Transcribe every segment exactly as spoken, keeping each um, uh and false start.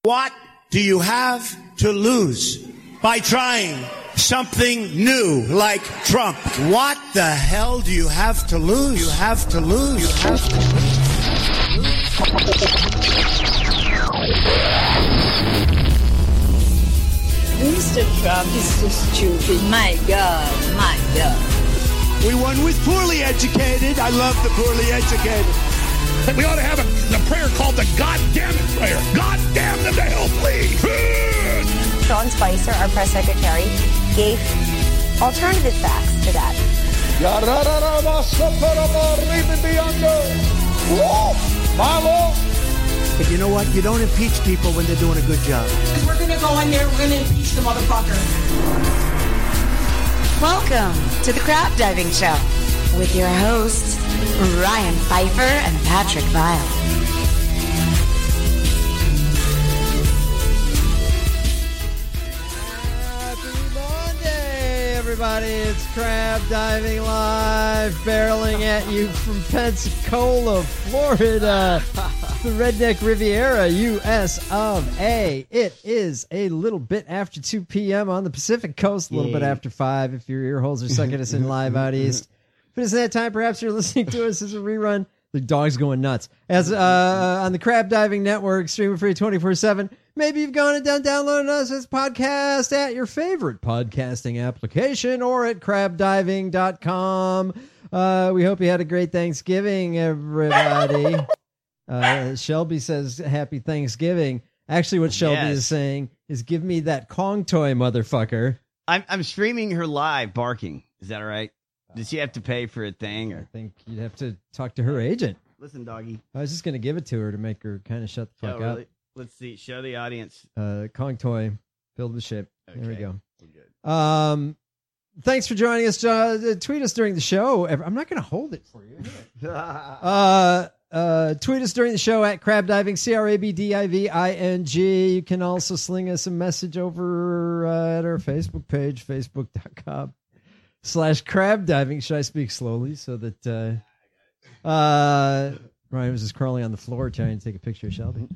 What do you have to lose by trying something new like Trump? What the hell do you have to lose? You have to lose. You have to lose. Mister Trump is so stupid. My God, my God. We won with poorly educated. I love the poorly educated. We ought to have a, a prayer called the God damn it prayer. God damn them to hell, please. Sean Spicer, our press secretary, gave alternative facts to that. But you know what? You don't impeach people when they're doing a good job. Because we're going to go in there, we're going to impeach the motherfucker. Welcome to the Crab Diving Show with your hosts, Ryan Pfeiffer and Patrick Vile. Happy Monday, everybody. It's Crab Diving Live, barreling at you from Pensacola, Florida, the Redneck Riviera, U S of A. It is a little bit after two p.m. on the Pacific Coast, a little yeah. bit after five if your ear holes are sucking us in live out east. But it's that time, perhaps you're listening to us as a rerun. The dog's going nuts. As uh, on the Crab Diving Network, streaming free twenty-four seven. Maybe you've gone and done downloading us as a podcast at your favorite podcasting application or at crab diving dot com. Uh, we hope you had a great Thanksgiving, everybody. uh, Shelby says happy Thanksgiving. Actually, what Shelby yes. is saying is give me that Kong toy, motherfucker. I'm I'm streaming her live barking. Is that all right? Does she have to pay for a thing? Or? I think you'd have to talk to her agent. Listen, doggy. I was just going to give it to her to make her kind of shut the fuck oh, really? up. Let's see. Show the audience. Uh, Kong toy, filled with shit. Okay. There we go. We're good. Um, thanks for joining us. Uh, tweet us during the show. I'm not going to hold it for you. uh, uh, tweet us during the show at Crab Diving, C R A B D I V I N G. You can also sling us a message over uh, at our Facebook page, facebook dot com. Slash crab diving. Should I speak slowly so that uh, uh, Ryan was just crawling on the floor trying to take a picture of Shelby?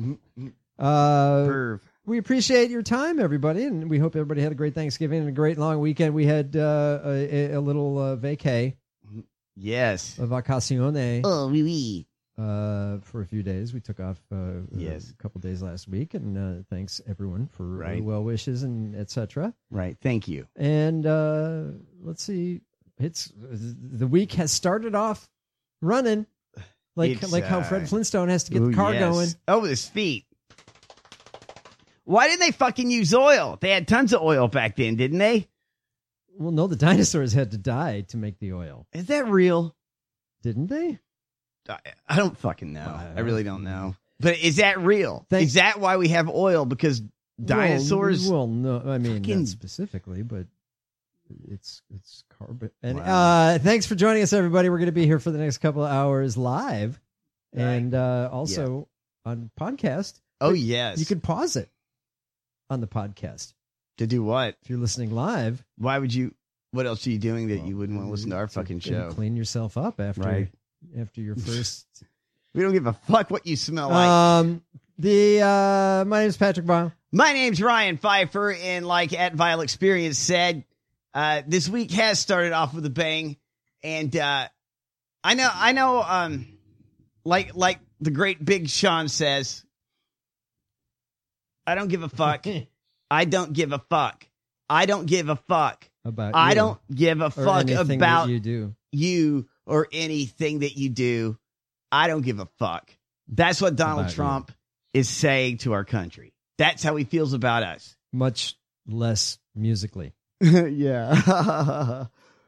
Uh, we appreciate your time, everybody, and we hope everybody had a great Thanksgiving and a great long weekend. We had uh, a, a little uh, vacay. Yes. A vacazione. Oh, oui, oui. Uh, for a few days. We took off uh, yes. a couple days last week, and uh, thanks everyone for right. uh, well wishes and et cetera. Right. Thank you. And uh, let's see, it's the week has started off running like it's, like how uh, Fred Flintstone has to get ooh, the car yes. going. Oh, his feet. Why didn't they fucking use oil? They had tons of oil back then, didn't they? Well, no, the dinosaurs had to die to make the oil. Is that real? Didn't they? I, I don't fucking know. I, I really don't know. But is that real? Thank- is that why we have oil? Because dinosaurs? Well, well no, I mean fucking... not specifically, but it's it's carbon. And wow. uh, thanks for joining us, everybody. We're going to be here for the next couple of hours live, right. and uh, also yeah. on podcast. Oh yes, you can pause it on the podcast. To do what? If you're listening live, why would you? What else are you doing that well, you wouldn't want to listen to our fucking show? Clean yourself up after. Right. After your first, we don't give a fuck what you smell like. Um, the uh, my name's Patrick Vile. My name's Ryan Pfeiffer, and like at Vile Experience said, uh, this week has started off with a bang, and uh, I know, I know, um, like like the great Big Sean says, I don't give a fuck. I don't give a fuck. I don't give a fuck about. I you don't give a fuck about you do you. Or anything that you do, I don't give a fuck. That's what Donald about Trump you. is saying to our country. That's how he feels about us. Much less musically. yeah.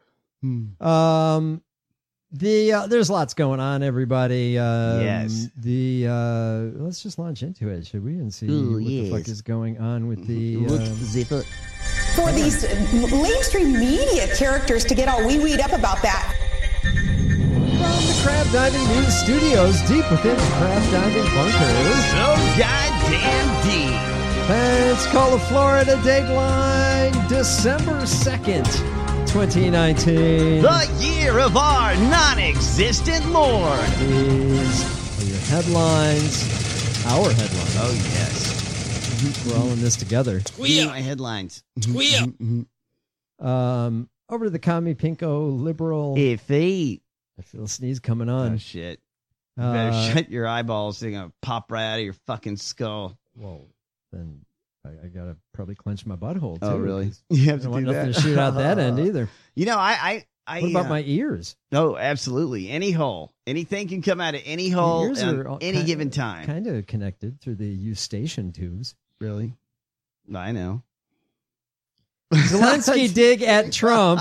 um, the uh, there's lots going on, everybody. Um, yes. The uh, let's just launch into it, should we, and see Ooh, what yes. the fuck is going on with the. Look, uh, zip it. For these mainstream media characters to get all wee-weed up about that. From the Crab Diving News Studios, deep within the Crab Diving bunkers. So goddamn deep. Pensacola, Florida, Dateline, December second, twenty nineteen. The year of our non-existent Lord. These are your headlines, our headlines. Oh, yes. We're all in this together. Tweet my headlines. Tweet. Um, over to the commie pinko liberal. Iffy. I feel a sneeze coming Oh, on. shit. You better Uh, shut your eyeballs. They're going to pop right out of your fucking skull. Well, then I, I gotta probably clench my butthole too. Oh, really? 'cause You I have to don't want do nothing that? to shoot out that end either. You know, I... I I, What about uh, my ears? No, absolutely. Any hole. Anything can come out of any hole ears at are all any kind- given time. Kind of connected through the eustachian tubes. Really? I know. Zelensky dig at Trump.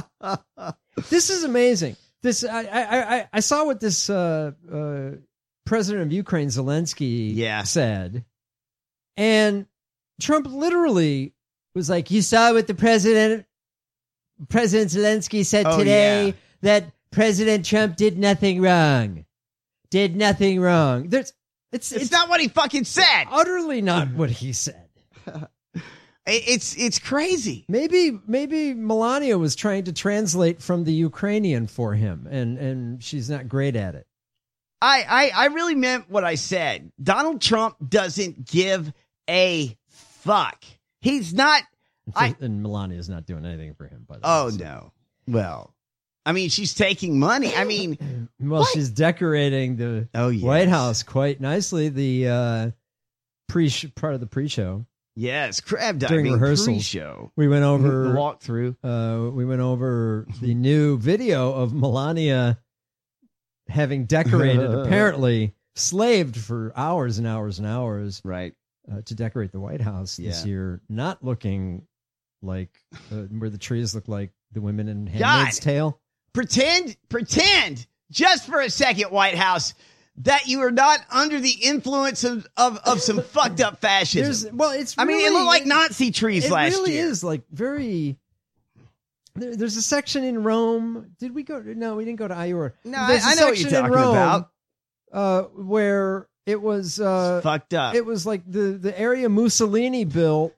This is amazing. This I I I, I saw what this uh, uh, president of Ukraine Zelensky Yeah. said, and Trump literally was like, "You saw what the president President Zelensky said Oh, today yeah. that President Trump did nothing wrong, did nothing wrong." There's it's It's, it's, not what he fucking said. utterly not what he said. It- It's it's crazy. Maybe maybe Melania was trying to translate from the Ukrainian for him, and, and she's not great at it. I, I, I really meant what I said. Donald Trump doesn't give a fuck. He's not. I, and Melania's not doing anything for him. By the oh, way, so- no. Well, I mean, she's taking money. I mean, Well, What? she's decorating the Oh, yes. White House quite nicely. The uh, pre part of the pre-show. yes, crab During diving rehearsals. pre-show. We went The over walkthrough. uh, we went over the new video of Melania having decorated, apparently slaved for hours and hours and hours Right. uh, to decorate the White House this Yeah. year, not looking like uh, where the trees look like the women in God. Handmaid's Tale. Pretend, pretend just for a second, White House, that you are not under the influence of, of, of some fucked up fascism. There's well, it's I mean, it really- looked like Nazi trees It last really year. is like very. There, there's a section in Rome. Did we go? No, we didn't go to Iora. No, I, There's a I know what you're section in talking Rome, about. Uh, where it was. Uh, Fucked up. it was like the the area Mussolini built.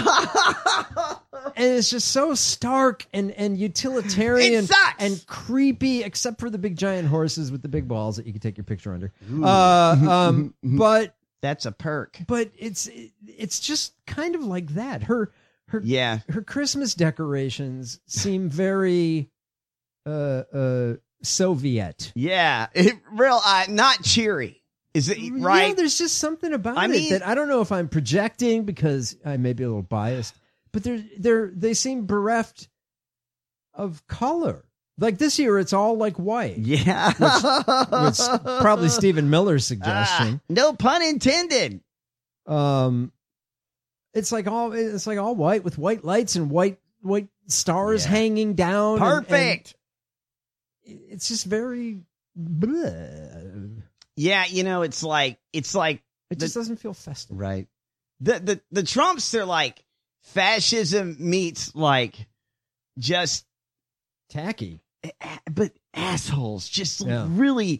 And it's just so stark and, and utilitarian It sucks. and creepy, except for the big giant horses with the big balls that you can take your picture under. Uh, um, but That's a perk. but it's it's just kind of like that. Her her Yeah. her Christmas decorations seem very uh uh Soviet. Yeah. It, real, uh, not cheery. Is it right? Yeah, there's just something about I it mean- that I don't know if I'm projecting because I may be a little biased, but they're they're they seem bereft of color. Like this year, it's all like white. yeah. Which probably Stephen Miller's suggestion. Ah, no pun intended. Um, it's like all it's like all white with white lights and white white stars Yeah. hanging down. and- Perfect. and it's just very. bleh. Yeah, you know, it's like it's like It just doesn't feel festive. right. The the the Trumps, they're like fascism meets like just Tacky. but assholes, just Yeah. really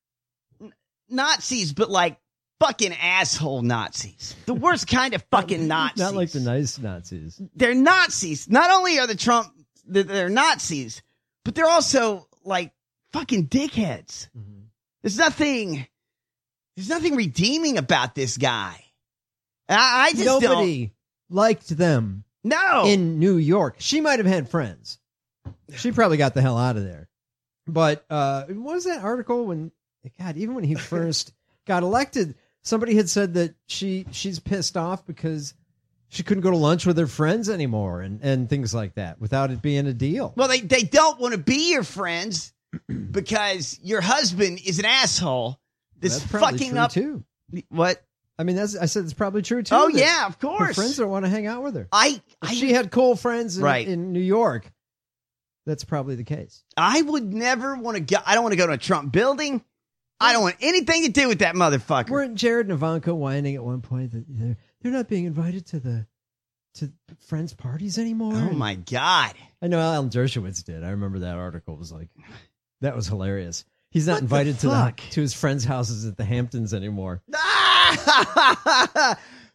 Nazis, but like fucking asshole Nazis. The worst kind of fucking Nazis. Not like the nice Nazis. They're Nazis. Not only are the Trump, they're- they're Nazis, but they're also like fucking dickheads. There's nothing, there's nothing redeeming about this guy. I, I just Nobody liked them don't. No. in New York. She might have had friends. She probably got the hell out of there. But uh, what was that article when? God, even when he first got elected, somebody had said that she she's pissed off because she couldn't go to lunch with her friends anymore and, and things like that without it being a deal. Well, they, they don't want to be your friends because your husband is an asshole. This That's probably fucking true up. too. What? I mean, that's I said it's probably true too. Oh that yeah, of her course. friends don't want to hang out with her. I, If I, she had cool friends in, Right. in New York, that's probably the case. I would never want to go. I don't want to go to a Trump building. I don't want anything to do with that motherfucker. Weren't Jared and Ivanka whining at one point that they're, they're not being invited to the to friends' parties anymore? Oh my God. I know Alan Dershowitz did. I remember that article was like, that was hilarious. He's not What the invited to the fuck? to his friends' houses at the Hamptons anymore.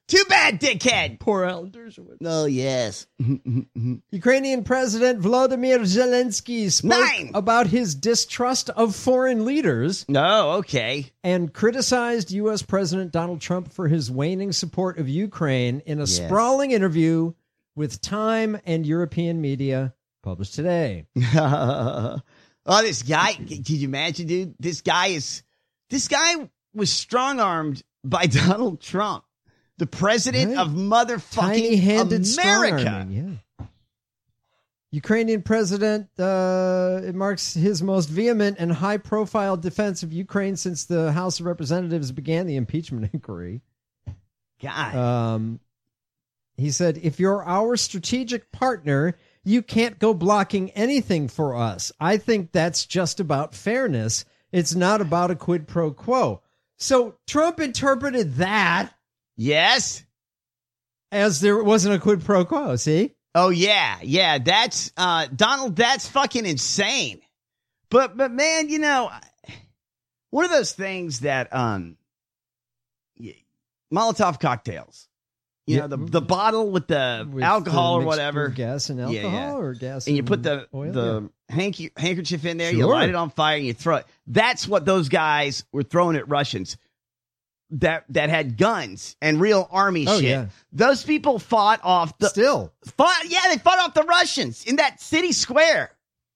Too bad, dickhead. Poor Alan Dershowitz. Oh, yes. Ukrainian President Volodymyr Zelensky spoke Nine. about his distrust of foreign leaders No, okay. and criticized U S. President Donald Trump for his waning support of Ukraine in a Yes. sprawling interview with Time and European media published today. Oh, this guy. Can you imagine, dude? This guy is. This guy was strong-armed by Donald Trump, the president Right. of motherfucking Tiny-handed America. strong-arming, yeah. Ukrainian president, uh, it marks his most vehement and high-profile defense of Ukraine since the House of Representatives began the impeachment inquiry. God. Um, he said, if you're our strategic partner, you can't go blocking anything for us. I think that's just about fairness. It's not about a quid pro quo. So Trump interpreted that yes. as there wasn't a quid pro quo, see? Oh, yeah. Yeah. That's, uh, Donald, that's fucking insane. But, but man, you know, one of those things that, um, y- Molotov cocktails, you Yeah. know, the, the bottle with the With alcohol the or mixture whatever. of gas and alcohol Yeah, yeah. or gas And you and put the oil? the hanky, handkerchief in there, you Sure. light it on fire, and you throw it. That's what those guys were throwing at Russians that that had guns and real army Oh, shit. yeah. Those people fought off the Yeah. Still. fought. Yeah, they fought off the Russians in that city square.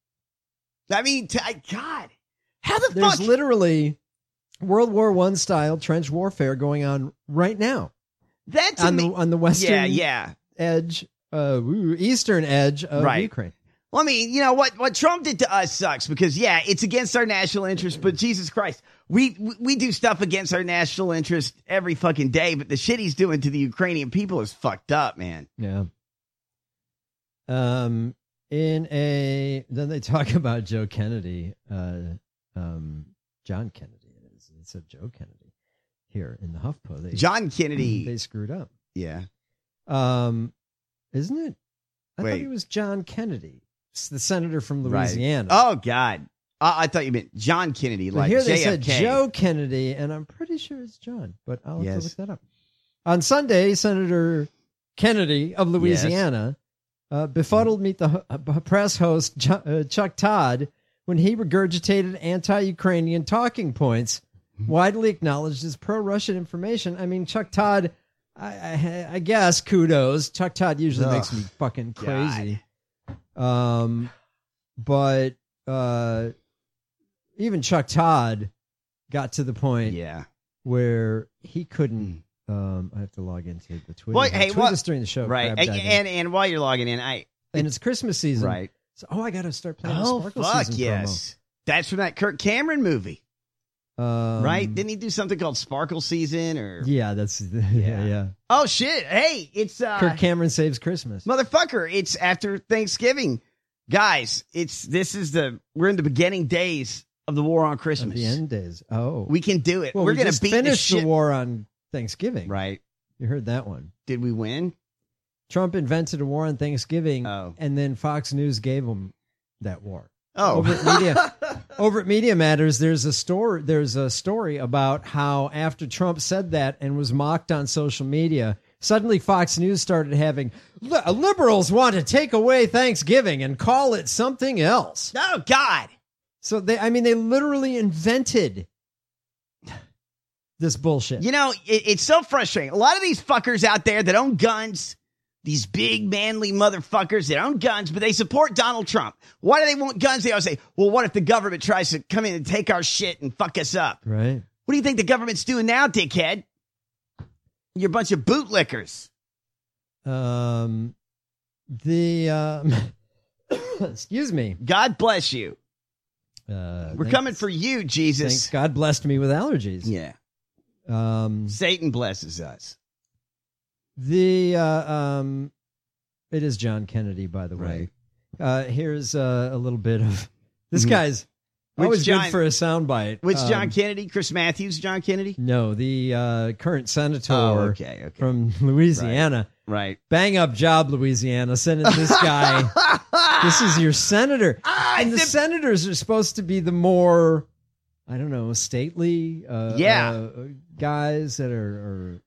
I mean, t- I- God, how the There's fuck? literally World War One style trench warfare going on right now That's on the on the western yeah, yeah. edge, uh, ooh, eastern edge of Right. Ukraine. Well, I mean, you know what? What Trump did to us sucks because, yeah, it's against our national interest. But Jesus Christ, we we- we do stuff against our national interest every fucking day. But the shit he's doing to the Ukrainian people is fucked up, man. Yeah. Um. In a then they talk about Joe Kennedy. Uh. Um. John Kennedy. It is. It said Joe Kennedy here in the HuffPo. They, John Kennedy. They screwed up. Yeah. Um. Isn't it? I Wait. thought it was John Kennedy, s- the senator from Right. Louisiana. Oh God. I, I thought you meant John Kennedy, But like here they J F K. said Joe Kennedy, and I'm pretty sure it's John, but I'll have Yes. to look that up. On Sunday, Senator Kennedy of Louisiana uh, befuddled meet the ho- uh, press host Ch- uh, Chuck Todd when he regurgitated anti-Ukrainian talking points, widely acknowledged as pro-Russian information. I mean, Chuck Todd, I, I, I guess kudos. Chuck Todd usually Ugh. makes me fucking crazy. Um, but uh, even Chuck Todd got to the point Yeah. where he couldn't. Um, I have to log into the Twitter. Well, hey, Tweet what- us during the show, Right. Crab And, Diving. and and while you're logging in, I and it's Christmas season, right. So, oh, I got to start playing Oh the Sparkle fuck season yes. That's from that Kirk Cameron movie, promo. Um, right? Didn't he do something called Sparkle Season or? Yeah, that's yeah, Yeah. yeah. Oh shit! Hey, it's uh, Kirk Cameron saves Christmas. motherfucker. It's after Thanksgiving, guys. It's this is the we're in the beginning days of the war on At Christmas. the end days. Oh, We can do it. well, we're we gonna just beat the finish shit. the war on Thanksgiving. Right? You heard that one. Did we win? Trump invented a war on Thanksgiving, Oh. and then Fox News gave him that war. Oh, Over at Media, over at Media Matters, there's a story. There's a story about how after Trump said that and was mocked on social media, suddenly Fox News started having "Li- liberals want to take away Thanksgiving and call it something else. oh God! So they, I mean, they literally invented this bullshit. You know, it, it's so frustrating. A lot of these fuckers out there that own guns, these big manly motherfuckers that own guns, but they support Donald Trump. Why do they want guns? They always say, well, what if the government tries to come in and take our shit and fuck us up? Right. What do you think the government's doing now, dickhead? You're a bunch of bootlickers. Um, the um, excuse me. God bless you. Uh, We're thanks- coming for you, Thanks Jesus. God blessed me with allergies. Yeah. Um, Satan blesses us. the uh, um, it is John Kennedy, by the way. Uh, here's uh, a little bit of this Mhm. guy's Which always John- good for a soundbite. Which Um, John Kennedy? Chris Matthews, John Kennedy? No, the uh, current senator Oh, okay, okay. from Louisiana. Right. Bang up job, Louisiana. Sending this guy. This is your senator. Ah, And the the- senators are supposed to be the more, I don't know, stately uh, Yeah. uh, guys that are, are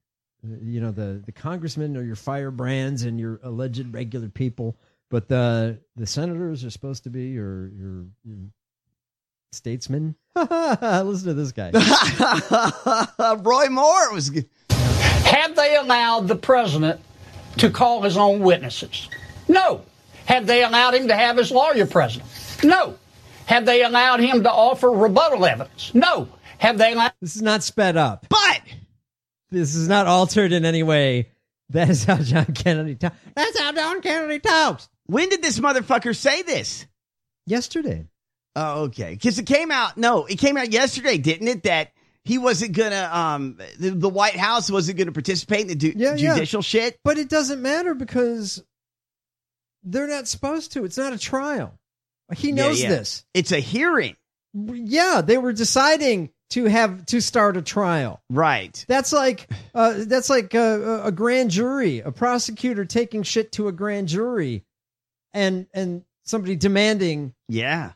you know, the, the congressmen are your firebrands and your alleged regular people, but the the senators are supposed to be your your, your statesmen. Listen to this guy. Roy Moore was good. Have they allowed the president to call his own witnesses? No. Have they allowed him to have his lawyer present? No. Have they allowed him to offer rebuttal evidence? No. Have they allowed... This is not sped up. But this is not altered in any way. That is how John Kennedy talks. That's how John Kennedy talks. When did this motherfucker say this? Yesterday. Oh, okay. Because it came out, no, it came out yesterday, didn't it? That he wasn't going to, um, the, the White House wasn't going to participate in the du- yeah, judicial yeah. shit. But it doesn't matter because they're not supposed to. It's not a trial. He knows yeah, yeah. this. It's a hearing. Yeah, they were deciding to have to start a trial. Right. That's like uh, that's like a, a grand jury, a prosecutor taking shit to a grand jury, and and somebody demanding yeah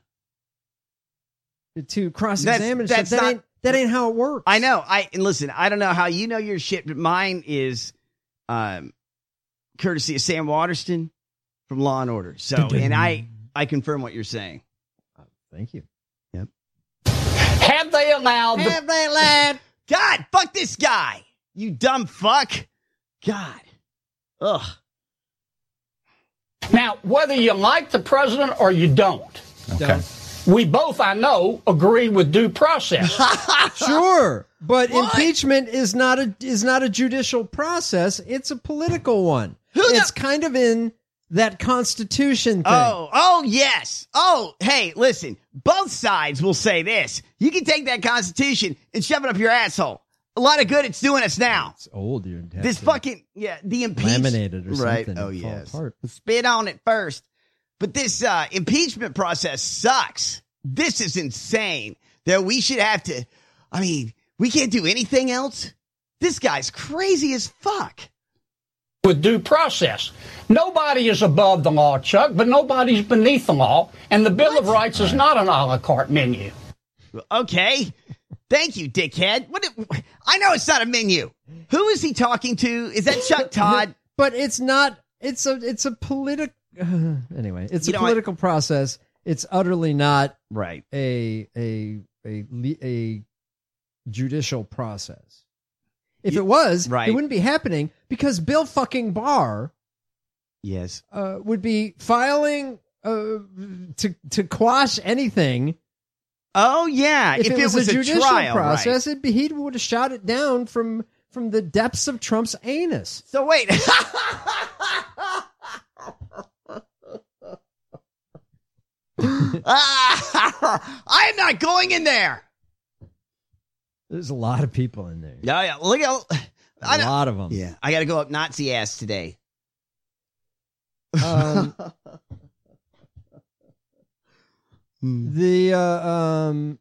to cross-examine. That's, that's that not, ain't that ain't how it works. I know. I and listen. I don't know how you know your shit, but mine is, um, courtesy of Sam Waterston from Law and Order. So, and I I confirm what you're saying. Thank you. Yep. Have they allowed... Have they allowed... God, fuck this guy. You dumb fuck. God. Ugh. Now, whether you like the president or you don't, Okay. we both, I know, agree with due process. Sure, but What? impeachment is not a is not a judicial process. It's a political one. Who it's the- kind of in that Constitution thing. Oh, oh, yes. Oh, hey, listen. Both sides will say this. You can take that Constitution and shove it up your asshole. A lot of good it's doing us now. It's old. You have This to fucking, yeah, the impeachment. laminate it or right. something. Oh, and fall yes. apart. Spit on it first. But this uh, impeachment process sucks. This is insane that we should have to, I mean, we can't do anything else. This guy's crazy as fuck. With due process. Nobody is above the law, Chuck, but nobody's beneath the law, and the Bill of Rights is not an a la carte menu. Okay. Thank you, dickhead. What? It, I know it's not a menu. Who is he talking to? Is that Chuck Todd? But it's not. It's a. It's a political. Uh, anyway, it's You a know, political process. It's utterly not Right. a a a le- a judicial process. If You- it was, right. it wouldn't be happening because Bill fucking Barr Yes. uh, would be filing uh, to to quash anything. Oh, yeah. If, If, it, was, a judicial trial, process, right. it'd be, he would have shot it down from from the depths of Trump's anus. So wait. I'm not going in there. There's a lot of people in there. Yeah, yeah. Look at A lot of them. Yeah, I got to go up Nazi ass today. Um, the uh, um,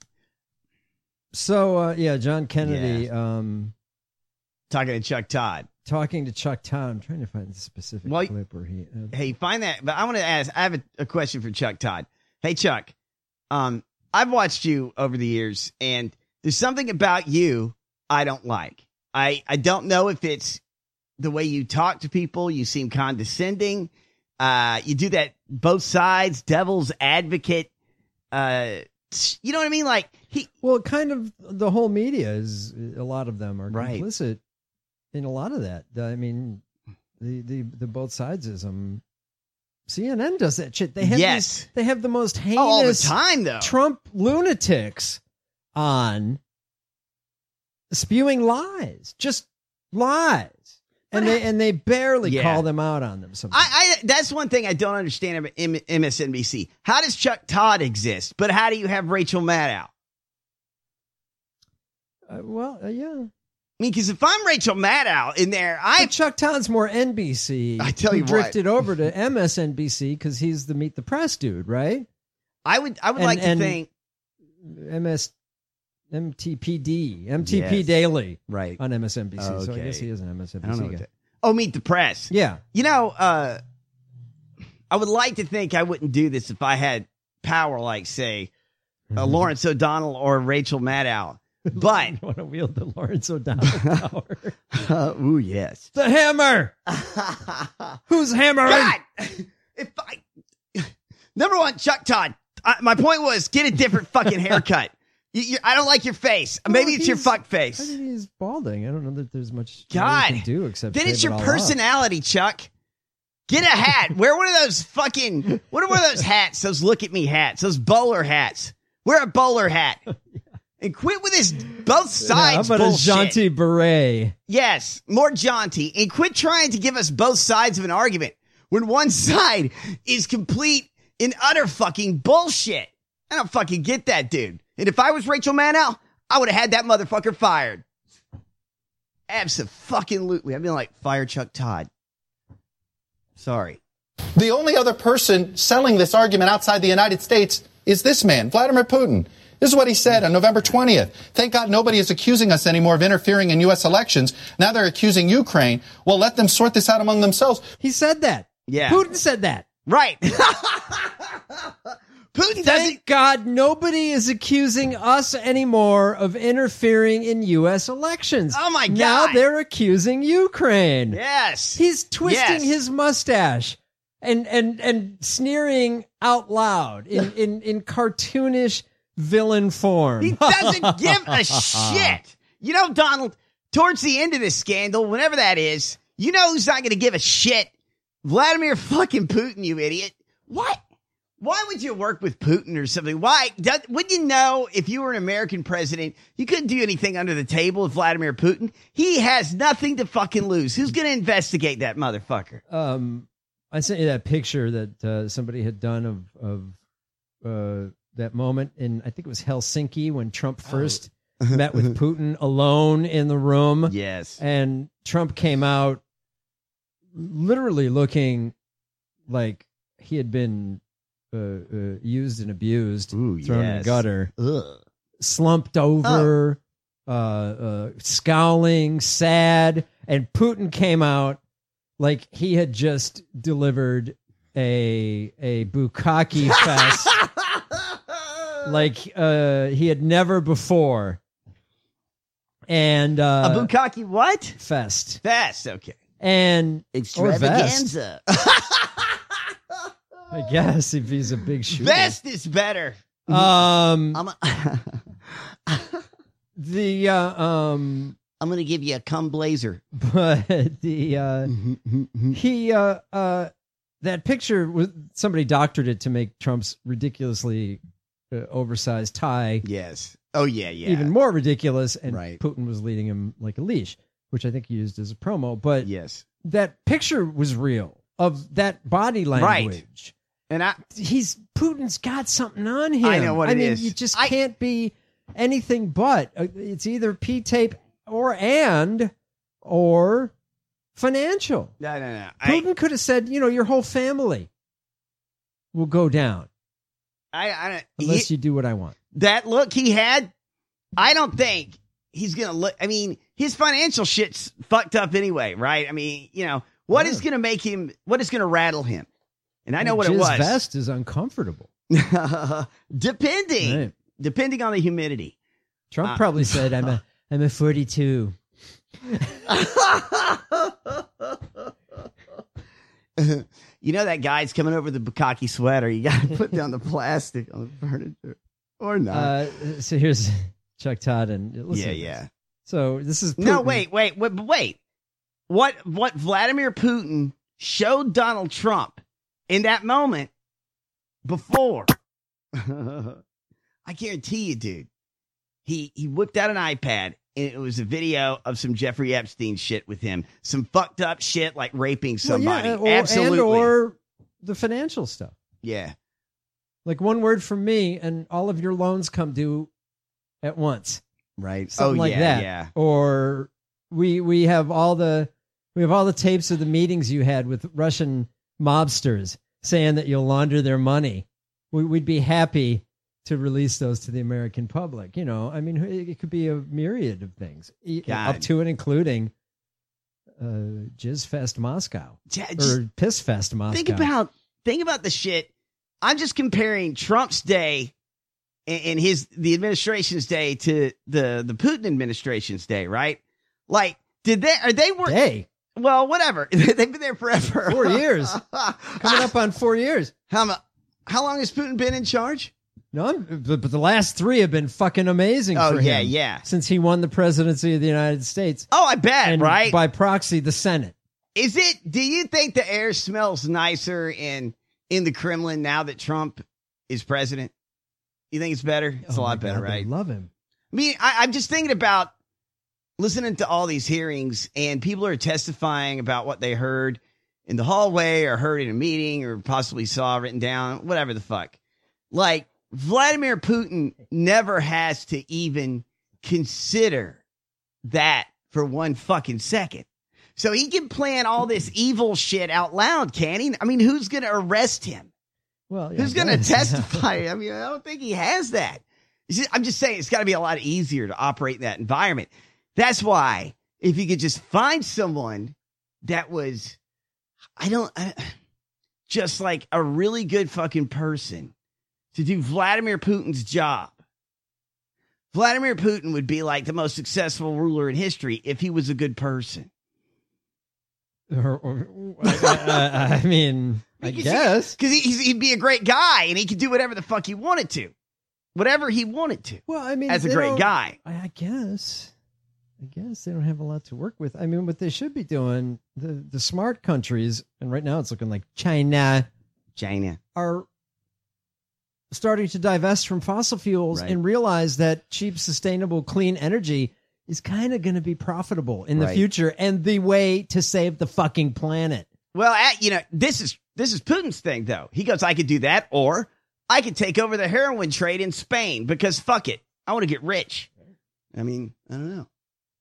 so uh, yeah, John Kennedy um, Talking to Chuck Todd. talking to Chuck Todd. I'm trying to find the specific Well, clip where he. Uh, Hey, find that. But I want to ask. I have a, a question for Chuck Todd. Hey, Chuck. Um, I've watched you over the years, and there's something about you I don't like. I I don't know if it's the way you talk to people. You seem condescending. Uh, you do that both sides, devil's advocate. Uh, you know what I mean? Like he. well, kind of the whole media is a lot of them are Right. complicit in a lot of that. I mean, the the the both sidesism. C N N does that shit. They have Yes. these, they have the most heinous Oh, all the time though. Trump lunatics on spewing lies, just lies, and they and they barely Yeah. call them out on them. Sometimes. I, I that's one thing I don't understand about M- M S N B C. How does Chuck Todd exist? But how do you have Rachel Maddow? uh, well, uh, yeah. I mean, because if I'm Rachel Maddow in there, I But Chuck Todd's more N B C. I tell who you what. drifted over to M S N B C because he's the Meet the Press dude, right? I would I would And- like to and- think M S M T P D, M T P Yes. Daily right. on M S N B C. So I Okay. guess he is an I M S N B don't C know. What guy. that, oh, Meet the Press. Yeah. You know, uh, I would like to think I wouldn't do this if I had power, like say uh, Mhm. Lawrence O'Donnell or Rachel Maddow. But you want to wield the Lawrence O'Donnell power. uh, ooh, yes. The hammer. Who's hammering? God, if I number one, Chuck Todd. I, my point was get a different fucking haircut. You, you, I don't like your face. Maybe Well, it's your he's- fuck face. I mean, he's balding. I don't know that there's much God, you can do except then shave it's it your all off. personality, Chuck. Get a hat. Wear one of those fucking. What are one of those hats? Those look at me hats. Those bowler hats. Wear a bowler hat. And quit with this both sides Yeah, how about bullshit. a jaunty beret? Yes, more jaunty. And quit trying to give us both sides of an argument when one side is complete and utter fucking bullshit. I don't fucking get that, dude. And if I was Rachel Maddow, I would have had that motherfucker fired. Abso-fucking-lutely. I'd be like, fire Chuck Todd. Sorry. The only other person selling this argument outside the United States is this man, Vladimir Putin. This is what he said on November twentieth. Thank God nobody is accusing us anymore of interfering in U S elections. Now they're accusing Ukraine. Well, let them sort this out among themselves. He said that. Yeah. Putin said that. Right. Putin doesn't. Thank God nobody is accusing us anymore of interfering in U S elections. Oh, my Now God. they're accusing Ukraine. Yes. He's twisting Yes. his mustache and and and sneering out loud in in, in cartoonish villain form. He doesn't give a shit. You know, Donald, towards the end of this scandal, whenever that is, you know who's not going to give a shit? Vladimir fucking Putin, you idiot. What? Why would you work with Putin or something? Why? Does, wouldn't you know if you were an American president, you couldn't do anything under the table with Vladimir Putin? He has nothing to fucking lose. Who's going to investigate that motherfucker? Um, I sent you that picture that uh, somebody had done of of uh, that moment in, I think it was Helsinki, when Trump first Oh. met with Putin alone in the room. Yes. And Trump came out literally looking like he had been uh, uh, used and abused, Ooh, thrown in the yes. gutter, Ugh. slumped over, uh, uh, scowling, sad. And Putin came out like he had just delivered a a bukkake fest, like uh, he had never before. And uh, A bukkake what? fest. Fest, okay. And or vest. Extravaganza. I guess if he's a big shooter. Vest is better. Um, I'm, a, the uh, um, I'm going to give you a cum blazer. but the uh, he uh, uh, that picture was somebody doctored it to make Trump's ridiculously uh, oversized tie Yes. Oh, yeah, yeah. even more ridiculous, and Right. Putin was leading him like a leash, which I think he used as a promo. But Yes. that picture was real of that body language. And I, He's Putin's got something on him. I know what I it mean, is. you just I- can't be anything but. Uh, It's either P tape or and or financial. no, no, no. I, Putin could have said, you know, your whole family will go down I, I don't, unless he- you do what I want. that look he had, I don't think he's going to look. I mean, his financial shit's fucked up anyway, right? I mean, you know, what Yeah. is going to make him, what is going to rattle him? And I know what it Jizz was. vest is uncomfortable. depending, Right. depending on the humidity. Trump Uh, probably said, "I'm a, I'm a forty-two." You know that guy's coming over the bukkake sweater. You got to put down the plastic on the furniture, or not. Uh, so here's Chuck Todd and listen yeah, to this. yeah. So this is No, Putin. wait, wait, wait, wait. What what Vladimir Putin showed Donald Trump in that moment before? I guarantee you, dude. He he whipped out an iPad and it was a video of some Jeffrey Epstein shit with him. Some fucked up shit like raping Well, yeah, somebody. or, Absolutely. and or the financial stuff. yeah. Like one word from me, and all of your loans come due at once. Right. Something oh, like yeah, that. yeah. Or we we have all the we have all the tapes of the meetings you had with Russian mobsters saying that you'll launder their money. We, we'd be happy to release those to the American public. You know, I mean, it, it could be a myriad of things, e- God. up to and including uh, Jizz Fest Moscow Ja- just or Piss Fest Moscow. think about think about the shit. I'm just comparing Trump's day in, in his the administration's day to the the Putin administration's day, right? Like, did they are they were Day. well, whatever. They've been there forever, Four years. Coming up on four years. How mu- how long has Putin been in charge? No, I'm- but, but the last three have been fucking amazing Oh, for yeah, him. yeah. Since he won the presidency of the United States. Oh, I bet, And right? by proxy, the Senate. Is it? Do you think the air smells nicer in in the Kremlin now that Trump is president? You think it's better? It's Oh a my lot better, God, they right? love him. I mean, I, I'm just thinking about listening to all these hearings, and people are testifying about what they heard in the hallway or heard in a meeting or possibly saw written down, whatever the fuck. Like, Vladimir Putin never has to even consider that for one fucking second. So he can plan all this evil shit out loud, can he? I mean, who's going to arrest him? Well, yeah, Who's I going to guess. testify? I mean, I don't think he has that. It's just- I'm just saying it's got to be a lot easier to operate in that environment. That's why if you could just find someone that was, I don't, I, just like a really good fucking person to do Vladimir Putin's job. Vladimir Putin would be like the most successful ruler in history if he was a good person. Or- or- I, I- I mean, I guess. Because he, he's- he'd be a great guy and he could do whatever the fuck he wanted to. Whatever he wanted to. Well, I mean, as a they great don't- guy. I, I guess. I guess they don't have a lot to work with. I mean, what they should be doing, the, the smart countries, and right now it's looking like China, China, are starting to divest from fossil fuels Right. and realize that cheap, sustainable, clean energy is kind of going to be profitable in the Right. future and the way to save the fucking planet. Well, at, you know, this is this is Putin's thing, though. He goes, I could do that, or I could take over the heroin trade in Spain because fuck it. I want to get rich. I mean, I don't know.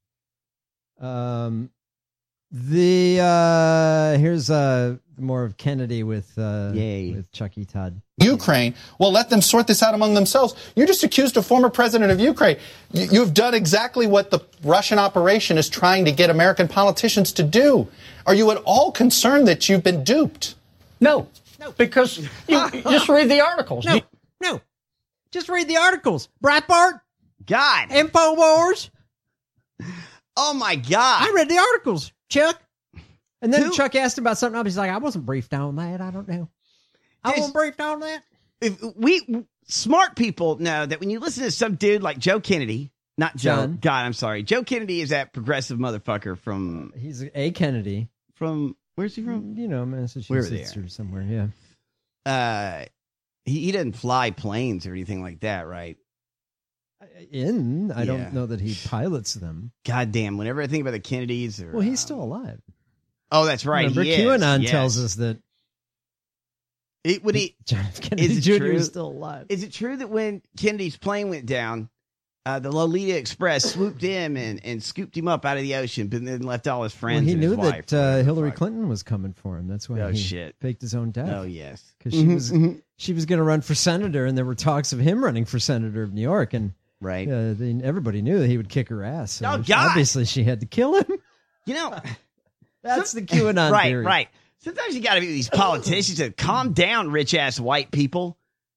Um, the uh, here's uh more of Kennedy with uh Yay. with Chucky Todd. Ukraine. Well, let them sort this out among themselves. You just accused a former president of Ukraine. You- You've done exactly what the Russian operation is trying to get American politicians to do. Are you at all concerned that you've been duped? No, because you just read the articles. No, You- no, just read the articles. Breitbart, God. Infowars. Oh, my God. I read the articles, Chuck. And then Who- Chuck asked him about something else. He's like, I wasn't briefed on that. I don't know. I This- wasn't briefed on that. If we smart people know that when you listen to some dude like Joe Kennedy, not Joe, John. God, I'm sorry. Joe Kennedy is that progressive motherfucker from, He's a Kennedy. from, where's he from? You know, Wherever Massachusetts they are. or somewhere, yeah. Uh, he, he doesn't fly planes or anything like that, right? In, I Yeah. don't know that he pilots them. God damn, whenever I think about the Kennedys or. Well, he's uh, still alive. Oh, that's right. Remember, he is, QAnon yes. tells us that It, when he, John F. Kennedy Is it Junior true? is still alive. is it true that when Kennedy's plane went down, uh, the Lolita Express swooped him and, and scooped him up out of the ocean, but then left all his Well, friends he and his knew wife, that or whatever uh, the Hillary fuck. Clinton was coming for him. That's why Oh, he shit. faked his own death. Oh, yes. Because she Mhm, was mhm. she was going to run for senator, and there were talks of him running for senator of New York, and Right. uh, they, everybody knew that he would kick her ass. So Oh, God. obviously, she had to kill him. You know, That's the QAnon right, theory. right. Sometimes you got to be these politicians that calm down, rich ass white people.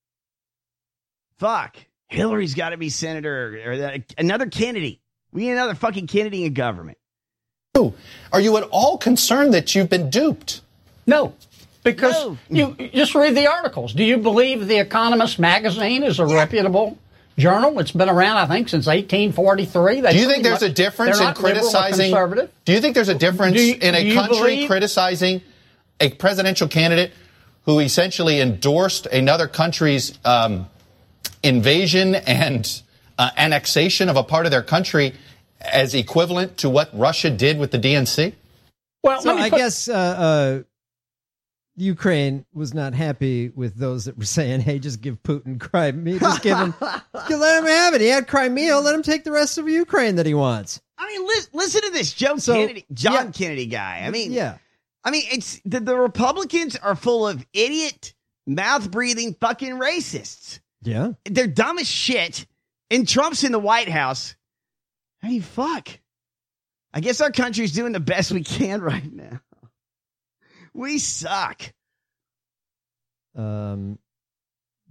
Fuck, Hillary's got to be senator or, or that, another Kennedy. We need another fucking Kennedy in government. Are you at all concerned that you've been duped? No, because No. you you just read the articles. Do you believe The Economist magazine is a reputable journal? It's been around, I think, since eighteen forty-three. They Do you pretty think there's much- a difference they're in not liberal or criticizing? conservative. Do you think there's a difference Do you- in do a you country believe- criticizing a presidential candidate who essentially endorsed another country's um, invasion and uh, annexation of a part of their country as equivalent to what Russia did with the D N C? Well, So let me I put- guess uh, uh, Ukraine was not happy with those that were saying, "Hey, just give Putin Crimea, just give him, let him have it. He had Crimea. Let him take the rest of Ukraine that he wants." I mean, li- listen to this Joe So, Kennedy, John yeah. Kennedy guy. I mean, Yeah, I mean, it's the, the Republicans are full of idiot, mouth breathing fucking racists. yeah. They're dumb as shit. And Trump's in the White House. I mean, fuck. I guess our country's doing the best we can right now. We suck. Um,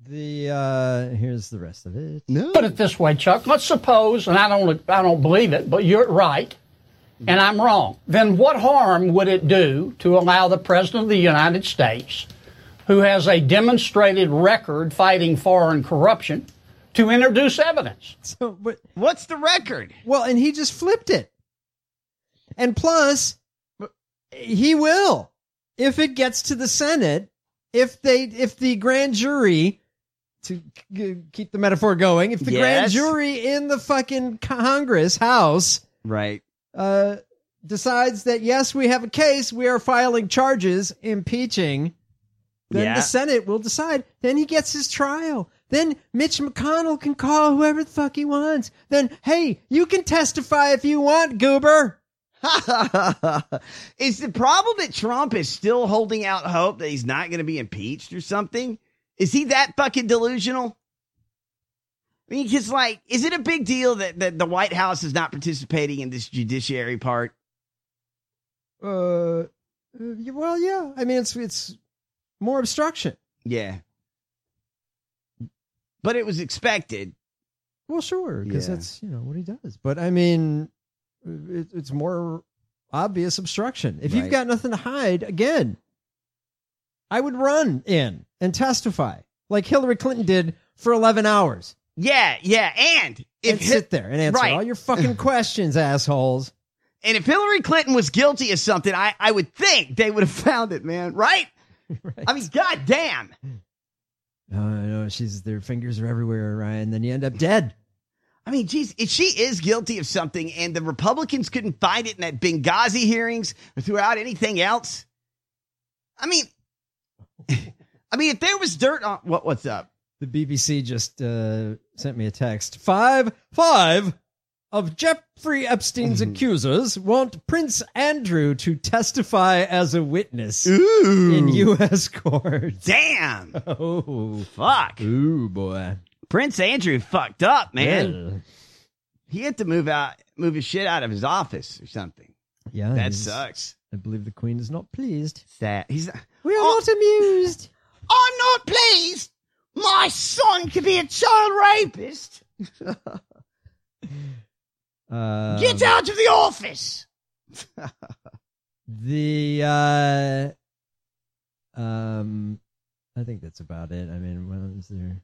The uh, here's the rest of it. No. Put it this way, Chuck. Let's suppose, and I don't, I don't believe it, but you're right, and I'm wrong. Then what harm would it do to allow the President of the United States, who has a demonstrated record fighting foreign corruption, to introduce evidence? So, but what's the record? Well, and he just flipped it. And plus, he will, if it gets to the Senate, if they, if the grand jury, to g- keep the metaphor going, if the Yes. grand jury in the fucking Congress House, right, uh, decides that yes, we have a case, we are filing charges, impeaching, then Yeah. the Senate will decide. Then he gets his trial. Then Mitch McConnell can call whoever the fuck he wants. Then, hey, you can testify if you want, goober. Is the problem that Trump is still holding out hope that he's not going to be impeached or something? Is he that fucking delusional? I mean, because, like, is it a big deal that, that the White House is not participating in this judiciary part? Uh, uh, well, yeah. I mean, it's it's more obstruction. Yeah. But it was expected. Well, sure, because Yeah. that's, you know, what he does. But, I mean, it, it's more obvious obstruction. If Right. you've got nothing to hide, again, I would run in and testify like Hillary Clinton did for eleven hours. Yeah, yeah. And if And sit there and answer right. all your fucking questions, assholes. And if Hillary Clinton was guilty of something, I, I would think they would have found it, man. Right? Right. I mean, goddamn. Oh, I know. She's, their fingers are everywhere, Ryan. Then you end up dead. I mean, geez, if she is guilty of something and the Republicans couldn't find it in that Benghazi hearings or throughout anything else, I mean, I mean, if there was dirt on what, what's up? The B B C just uh, sent me a text. Five, five of Jeffrey Epstein's accusers want Prince Andrew to testify as a witness Ooh. in U S courts. Damn. Oh, Fuck. ooh, boy. Prince Andrew fucked up, man. Yeah. He had to move out, move his shit out of his office or something. Yeah, That he's- sucks. I believe the Queen is not pleased. Sad. He's. We are Oh. not amused. I'm not pleased. My son could be a child rapist. Um, Get out of the office. The uh, um, I think that's about it. I mean, what is there?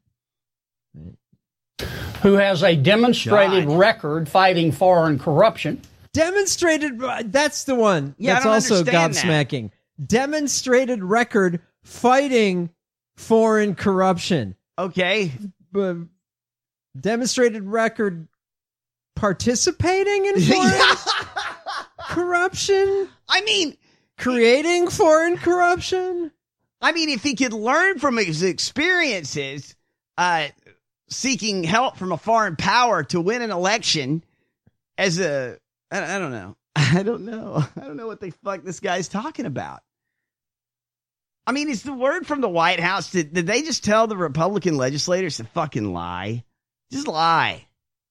Who has a demonstrated God. record fighting foreign corruption. Demonstrated. That's the one. Yeah, I that's don't also understand that. gobsmacking. Demonstrated record fighting foreign corruption. Okay. But demonstrated record participating in foreign corruption. I mean, creating foreign corruption. I mean, if he could learn from his experiences, uh, seeking help from a foreign power to win an election as a, I, I don't know. I don't know. I don't know what the fuck this guy's talking about. I mean, is the word from the White House, did, did they just tell the Republican legislators to fucking lie? Just lie.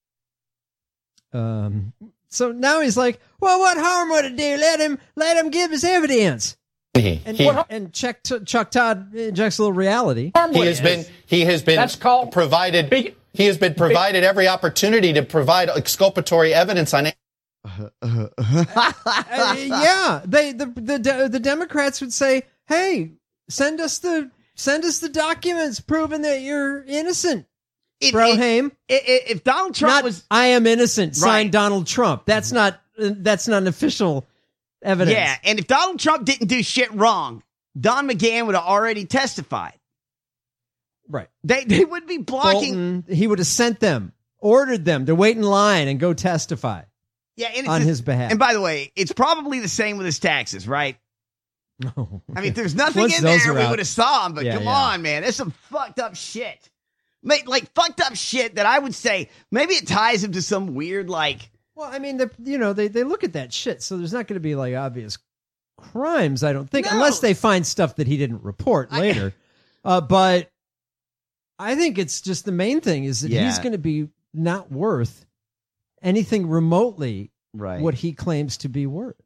Um. So now he's like, well, what harm would it do? Let him, let him give his evidence. He, And, he, and Chuck, Chuck Todd injects a little reality. he has been he has been That's called provided big- he has been provided every opportunity to provide exculpatory evidence on it. Uh, yeah, they the, the the Democrats would say, "Hey, send us the send us the documents proving that you're innocent." If, Broham, if, if, if Donald Trump not was, I am innocent. Signed Right. Donald Trump. That's not uh, that's not an official evidence. yeah, and if Donald Trump didn't do shit wrong, Don McGahn would have already testified. Right. They they would be blocking. Bolton, he would have sent them, ordered them to wait in line and go testify. Yeah, and it's on a- his behalf. And by the way, it's probably the same with his taxes, right? No. I mean, there's nothing Once in those there are we out- would have saw him, but Yeah, come yeah. on, man, there's some fucked up shit. Mate, like fucked up shit that I would say maybe it ties him to some weird like. Well, I mean, the, you know, they, they look at that shit, so there's not going to be like obvious crimes, I don't think, No. unless they find stuff that he didn't report later. uh, but I think it's just the main thing is that Yeah. he's going to be not worth anything remotely Right. what he claims to be worth.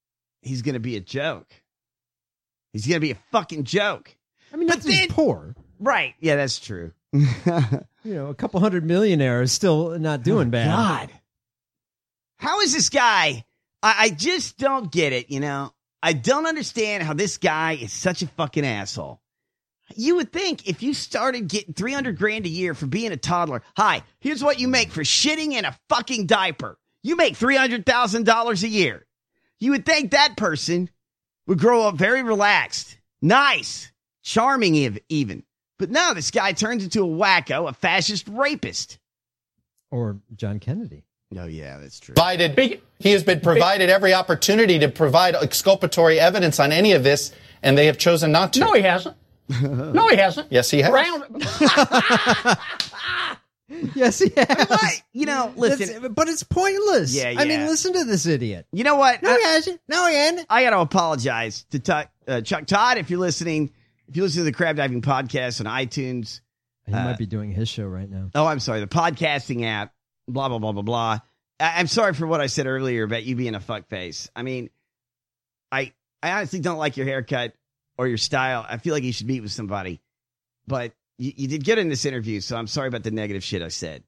He's gonna be a joke. He's gonna be a fucking joke. I mean, But not that he's then- poor. Right. Yeah, that's true. You know, a couple hundred millionaires still not doing Oh, bad. God. How is this guy? I, I just don't get it, you know? I don't understand how this guy is such a fucking asshole. You would think if you started getting three hundred grand a year for being a toddler, hi, here's what you make for shitting in a fucking diaper. You make three hundred thousand dollars a year. You would think that person would grow up very relaxed, nice, charming even. But no, this guy turns into a wacko, a fascist rapist. Or John Kennedy. Oh, yeah, that's true. Provided, he has been provided every opportunity to provide exculpatory evidence on any of this, and they have chosen not to. No, he hasn't. No, he hasn't. Yes, he has. Round- Yes, he has. What? You know, listen. That's- but it's pointless. Yeah, I mean, yeah. listen to this idiot. You know what? No, I, he hasn't. No, he hasn't. I got to apologize to Tuck, uh, Chuck Todd if you're listening. If you listen to the Crab Diving Podcast on iTunes. He uh, might be doing his show right now. Oh, I'm sorry. The podcasting app, blah, blah, blah, blah, blah. I- I'm sorry for what I said earlier about you being a fuckface. I mean, I I honestly don't like your haircut or your style. I feel like you should meet with somebody. But you, you did good in this interview, so I'm sorry about the negative shit I said.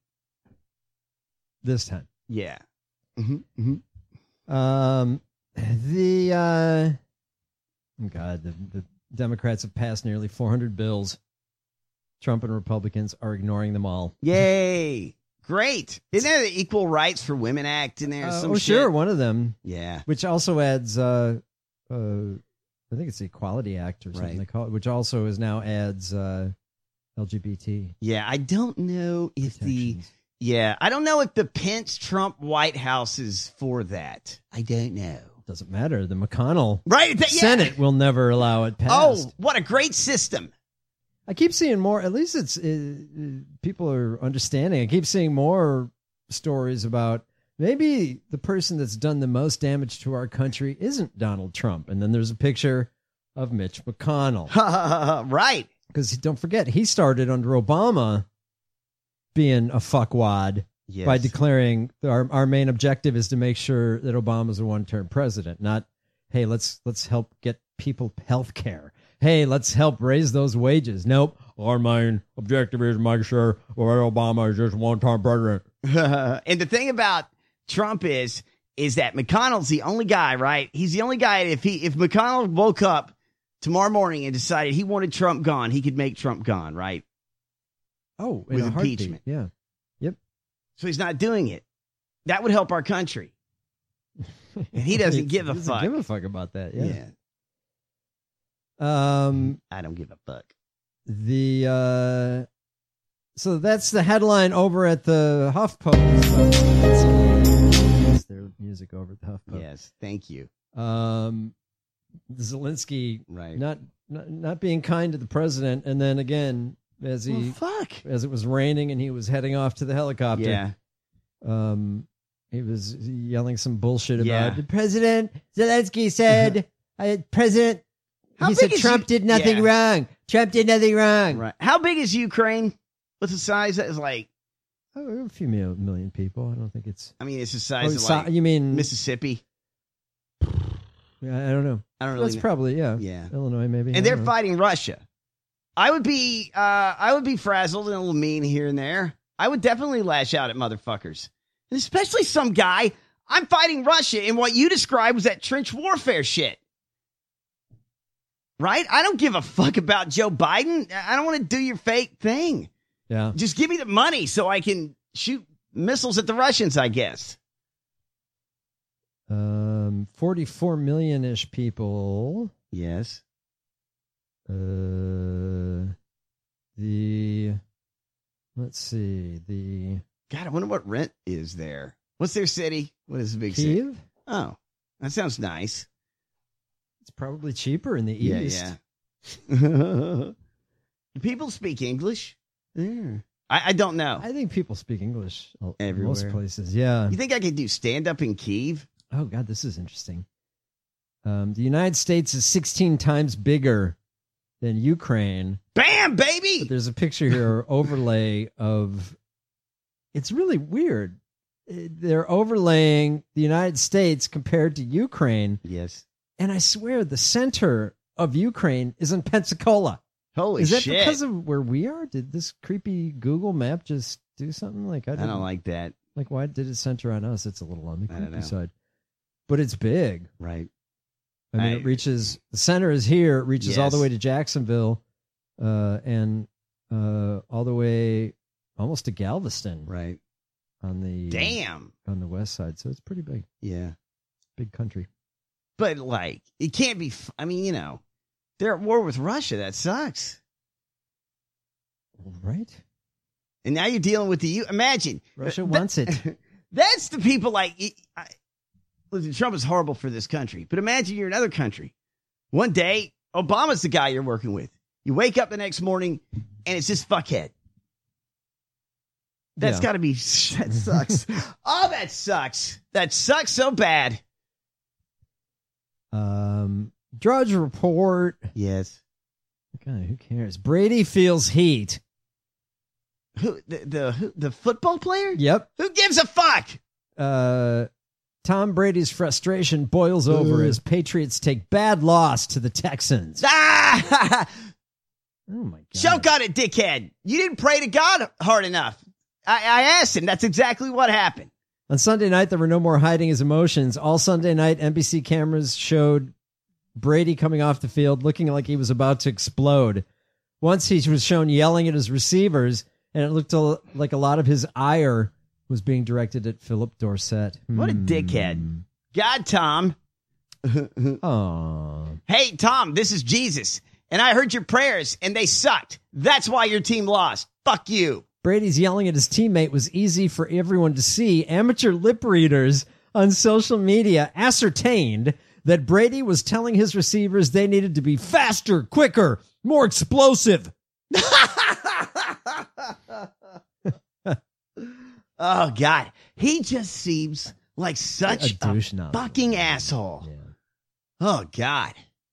This time. Yeah. Mm-hmm, mm-hmm. Um, the, uh, oh God, the, the Democrats have passed nearly four hundred bills. Trump and Republicans are ignoring them all. Yay. Great. Isn't there the Equal Rights for Women Act in there? Uh, some oh, shit? sure. One of them. Yeah. Which also adds, uh, uh, I think it's the Equality Act or something Right. they call it, which also is now adds, uh, L G B T. Yeah, I don't know if the protections. yeah, I don't know if the Pence Trump White House is for that. I don't know. Doesn't matter. The McConnell Right, that- yeah. Senate will never allow it passed. Oh, what a great system. I keep seeing more, at least it's, uh, people are understanding. I keep seeing more stories about maybe the person that's done the most damage to our country isn't Donald Trump. And then there's a picture of Mitch McConnell. Right. Because don't forget, he started under Obama being a fuckwad Yes. by declaring our our main objective is to make sure that Obama's a one-term president, not, hey, let's let's help get people health care. Hey, let's help raise those wages. Nope. Our main objective is to make sure Obama is just one-term president. And the thing about Trump is is that McConnell's the only guy, right? He's the only guy if he if McConnell woke up tomorrow morning and decided he wanted Trump gone, he could make Trump gone, right? Oh, in With a heartbeat. impeachment. Yeah. Yep. So he's not doing it. That would help our country. And he doesn't give a He doesn't fuck. give a fuck about that. Yeah. Yeah. Um, I don't give a fuck. The uh, so that's the headline over at the HuffPost. That's their music over at the HuffPost. Yes, thank you. Um, Zelensky, Right. not, not not being kind to the president, and then again as he Well, fuck. as it was raining and he was heading off to the helicopter. Yeah. Um, he was yelling some bullshit Yeah. about the president. Zelensky said, I, "President." How he said big is Trump you- did nothing Yeah. wrong. Trump did nothing wrong. Right. How big is Ukraine? What's the size? That is like, Oh, a few mil- million people. I don't think it's. I mean, it's the Oh, size of so- like you mean Mississippi. Yeah, I don't know. I don't really That's know. probably yeah. Yeah. Illinois maybe. I And they're don't know. fighting Russia. I would be, uh, I would be frazzled and a little mean here and there. I would definitely lash out at motherfuckers, and especially some guy. I'm fighting Russia, and what you described was that trench warfare shit, right? I don't give a fuck about Joe Biden. I don't want to do your fake thing. Yeah. Just give me the money so I can shoot missiles at the Russians, I guess. Um, forty-four million-ish people. Yes. Uh, the let's see the God, I wonder what rent is there. What's their city? What is the big city? Kyiv. Oh, that sounds nice. It's probably cheaper in the Yeah, east. yeah. Do people speak English? Yeah. I, I don't know. I think people speak English in Everywhere. most places. Yeah. You think I could do stand up in Kyiv? Oh God, this is interesting. Um, the United States is sixteen times bigger than Ukraine. Bam, baby! But there's a picture here overlay of. It's really weird. Uh, They're overlaying the United States compared to Ukraine, Yes. and I swear the center of Ukraine is in Pensacola. Holy Is that shit. because of where we are? Did this creepy Google map just do something? Like I, I didn't, don't like that. Like, why did it center on us? It's a little on the I don't creepy know. side. But it's big. Right. I mean, I- it reaches, the center is here. It reaches all the Yes. way to Jacksonville uh, and uh, all the way almost to Galveston. Right. On the Damn. on the west side. So it's pretty big. Yeah. Big country. But, like, it can't be, f- I mean, you know, they're at war with Russia. That sucks. Right. And now you're dealing with the U. Imagine. Russia Th- wants it. That's the people like, I, listen, Trump is horrible for this country, but imagine you're in another country. One day, Obama's the guy you're working with. You wake up the next morning and it's this fuckhead. That's Yeah. got to be, that sucks. Oh, that sucks. That sucks so bad. Um, Drudge Report. Yes. God, who cares? Brady feels heat. Who, the, the, who, the football player? Yep. Who gives a fuck? Uh, Tom Brady's frustration boils over as Patriots take bad loss to the Texans. Ah! Oh my God. Choke on it, dickhead. You didn't pray to God hard enough. I, I asked him. That's exactly what happened. On Sunday night, there were no more hiding his emotions. All Sunday night, N B C cameras showed Brady coming off the field looking like he was about to explode. Once he was shown yelling at his receivers, and it looked a- like a lot of his ire was being directed at Philip Dorsett. What a Hmm. dickhead. God, Tom. Aw. Hey, Tom, this is Jesus. And I heard your prayers, and they sucked. That's why your team lost. Fuck you. Brady's yelling at his teammate was easy for everyone to see. Amateur lip readers on social media ascertained that Brady was telling his receivers they needed to be faster, quicker, more explosive. Oh, God. He just seems like such A a, douche nozzle. fucking asshole. Oh, God.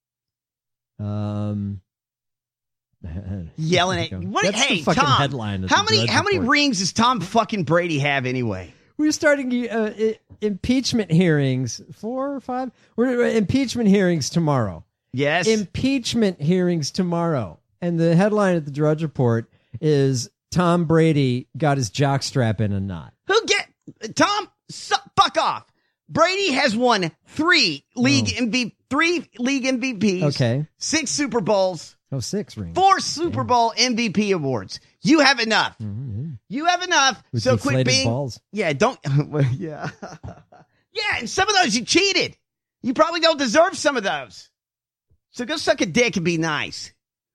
Um, Yelling at what? That's Hey, the fucking Tom. headline of How the many? Drudge How many Report. rings does Tom fucking Brady have anyway? We're starting uh, i- impeachment hearings. Four or five? We're uh, impeachment hearings tomorrow. Yes. Impeachment hearings tomorrow. And the headline at the Drudge Report is Tom Brady got his jockstrap in a knot. Who get Tom? Su- fuck off. Brady has won three league Oh. M V P, three league M V Ps. Okay. Six Super Bowls, Oh, six rings. four Super Bowl M V P awards. You have enough. You have enough. With so quit deflated being. balls. Yeah. Don't. Well, yeah. Yeah. And some of those you cheated. You probably don't deserve some of those. So go suck a dick and be nice.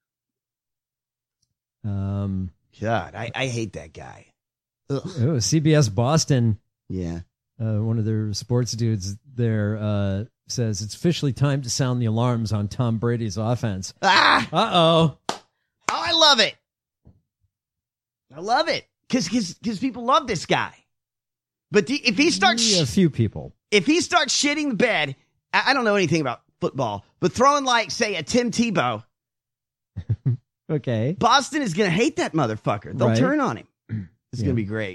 Um, God, I, I hate that guy. Ugh. oh, C B S Boston. Yeah. Uh, one of their sports dudes there uh, says it's officially time to sound the alarms on Tom Brady's offense. Ah. Uh-oh. Oh, I love it. I love it. Because because people love this guy. But the, if he starts Yeah, a few people. if he starts shitting the bed, I, I don't know anything about football, but throwing like, say, a Tim Tebow, Okay. Boston is going to hate that motherfucker. They'll Right. turn on him. It's Yeah. going to be great.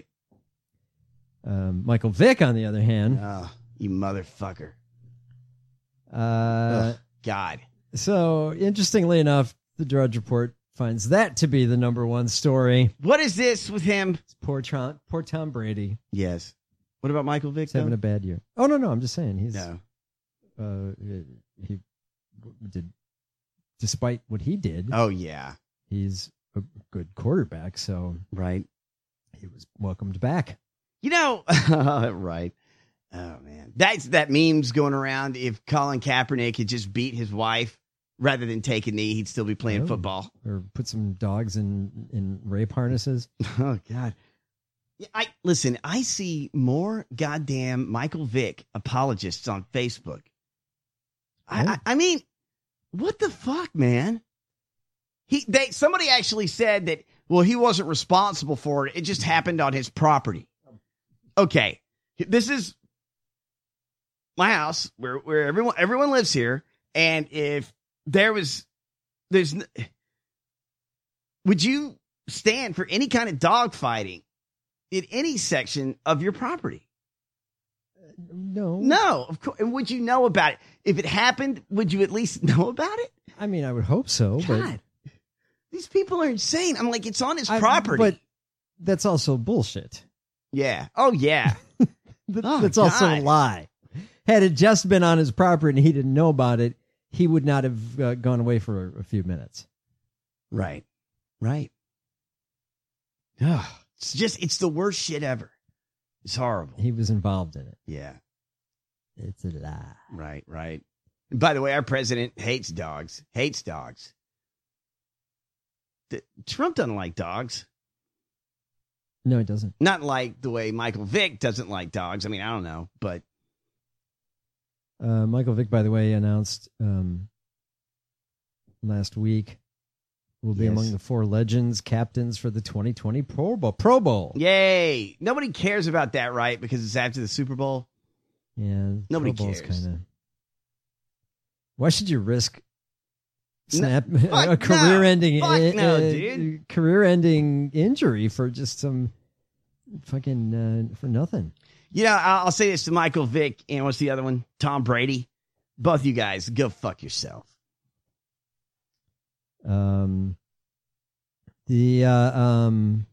Um, Michael Vick, on the other hand. Oh, you motherfucker. Uh, Ugh, God. so, interestingly enough, the Drudge Report finds that to be the number one story. What is this with him? It's poor, Tron, poor Tom Brady. Yes. What about Michael Vick? He's having though? a bad year. Oh, no, no. I'm just saying. He's, No. uh, he did, despite what he did, Oh, yeah. he's a good quarterback. So, Right. he was welcomed back. You know, right. Oh, man. That's that meme's going around. If Colin Kaepernick had just beat his wife rather than take a knee, he'd still be playing Oh. football. Or put some dogs in, in rape harnesses. Oh, God. Yeah, I listen, I see more goddamn Michael Vick apologists on Facebook. I, Oh. I, I mean, what the fuck, man? He they somebody actually said that, well, he wasn't responsible for it. It just happened on his property. Okay. This is my house where, where everyone everyone lives here. And if there was there's n- would you stand for any kind of dog fighting in any section of your property? No. No, of course. And would you know about it? If it happened, would you at least know about it? I mean, I would hope so, but God. These people are insane. I'm like, it's on his I- property. but that's also bullshit. yeah. Oh, yeah. That- Oh, that's also a God. lie. Had it just been on his property and he didn't know about it, he would not have uh, gone away for a, a few minutes. Right. Right. Ugh. It's just, it's the worst shit ever. It's horrible. He was involved in it. Yeah. It's a lie. Right, right. And by the way, our president hates dogs. Hates dogs. The, Trump doesn't like dogs. No, it doesn't. Not like the way Michael Vick doesn't like dogs. I mean, I don't know, but Uh, Michael Vick, by the way, announced um, last week will be Yes. among the four legends captains for the twenty twenty Pro Bowl. Pro Bowl. yay. Nobody cares about that, right? Because it's after the Super Bowl. Yeah, Nobody Pro Bowl's cares. Kinda... Why should you risk No, snap fuck a career-ending no. Fuck i- no, uh, dude. career-ending injury for just some fucking uh, for nothing? You know, I'll, I'll say this to Michael Vick and what's the other one? Tom Brady. Both you guys, go fuck yourself. Um, the uh, um,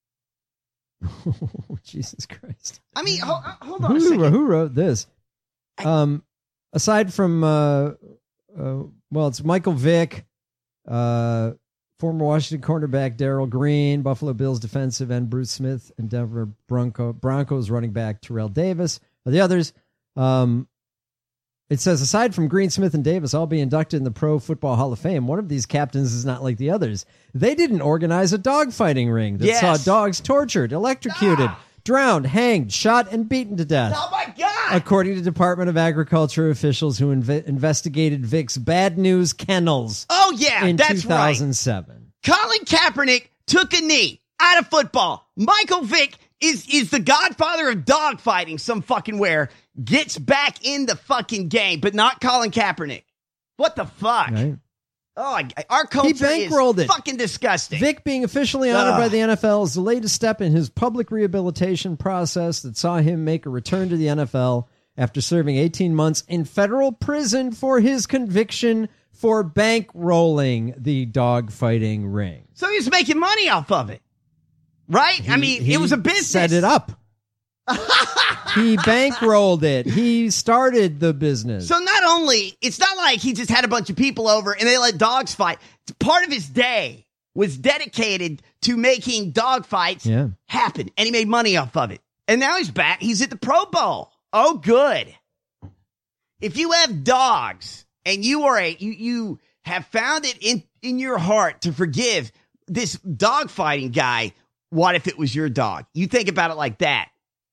Jesus Christ. I mean, hold, hold on a Who, second. who wrote this? Um, aside from, uh, uh, well, it's Michael Vick, uh, former Washington cornerback Darrell Green, Buffalo Bills defensive end Bruce Smith, and Denver Bronco Broncos running back Terrell Davis are the others. Um, it says, aside from Green, Smith, and Davis all be inducted in the Pro Football Hall of Fame, one of these captains is not like the others. They didn't organize a dogfighting ring that Yes. saw dogs tortured, electrocuted, drowned, hanged, shot, and beaten to death. Oh, my God. According to Department of Agriculture officials who inve- investigated Vick's bad news kennels Oh, yeah, in that's two right. thousand seven. Colin Kaepernick took a knee out of football. Michael Vick is is the godfather of dog fighting some fucking where. Gets back in the fucking game, but not Colin Kaepernick. What the fuck? Right? Oh, I, our culture He bankrolled is it. fucking disgusting. Vick being officially honored Ugh. by the N F L is the latest step in his public rehabilitation process that saw him make a return to the N F L after serving eighteen months in federal prison for his conviction for bankrolling the dog fighting ring. So he's making money off of it, right? I mean, He it was a business. Set it up. He bankrolled it. He started the business. So not only, it's not like he just had a bunch of people over and they let dogs fight. Part of his day was dedicated to making dog fights Yeah. happen, and he made money off of it. And now he's back. He's at the Pro Bowl. Oh, good. If you have dogs and you are a you you have found it in in your heart to forgive this dog fighting guy, what if it was your dog? You think about it like that.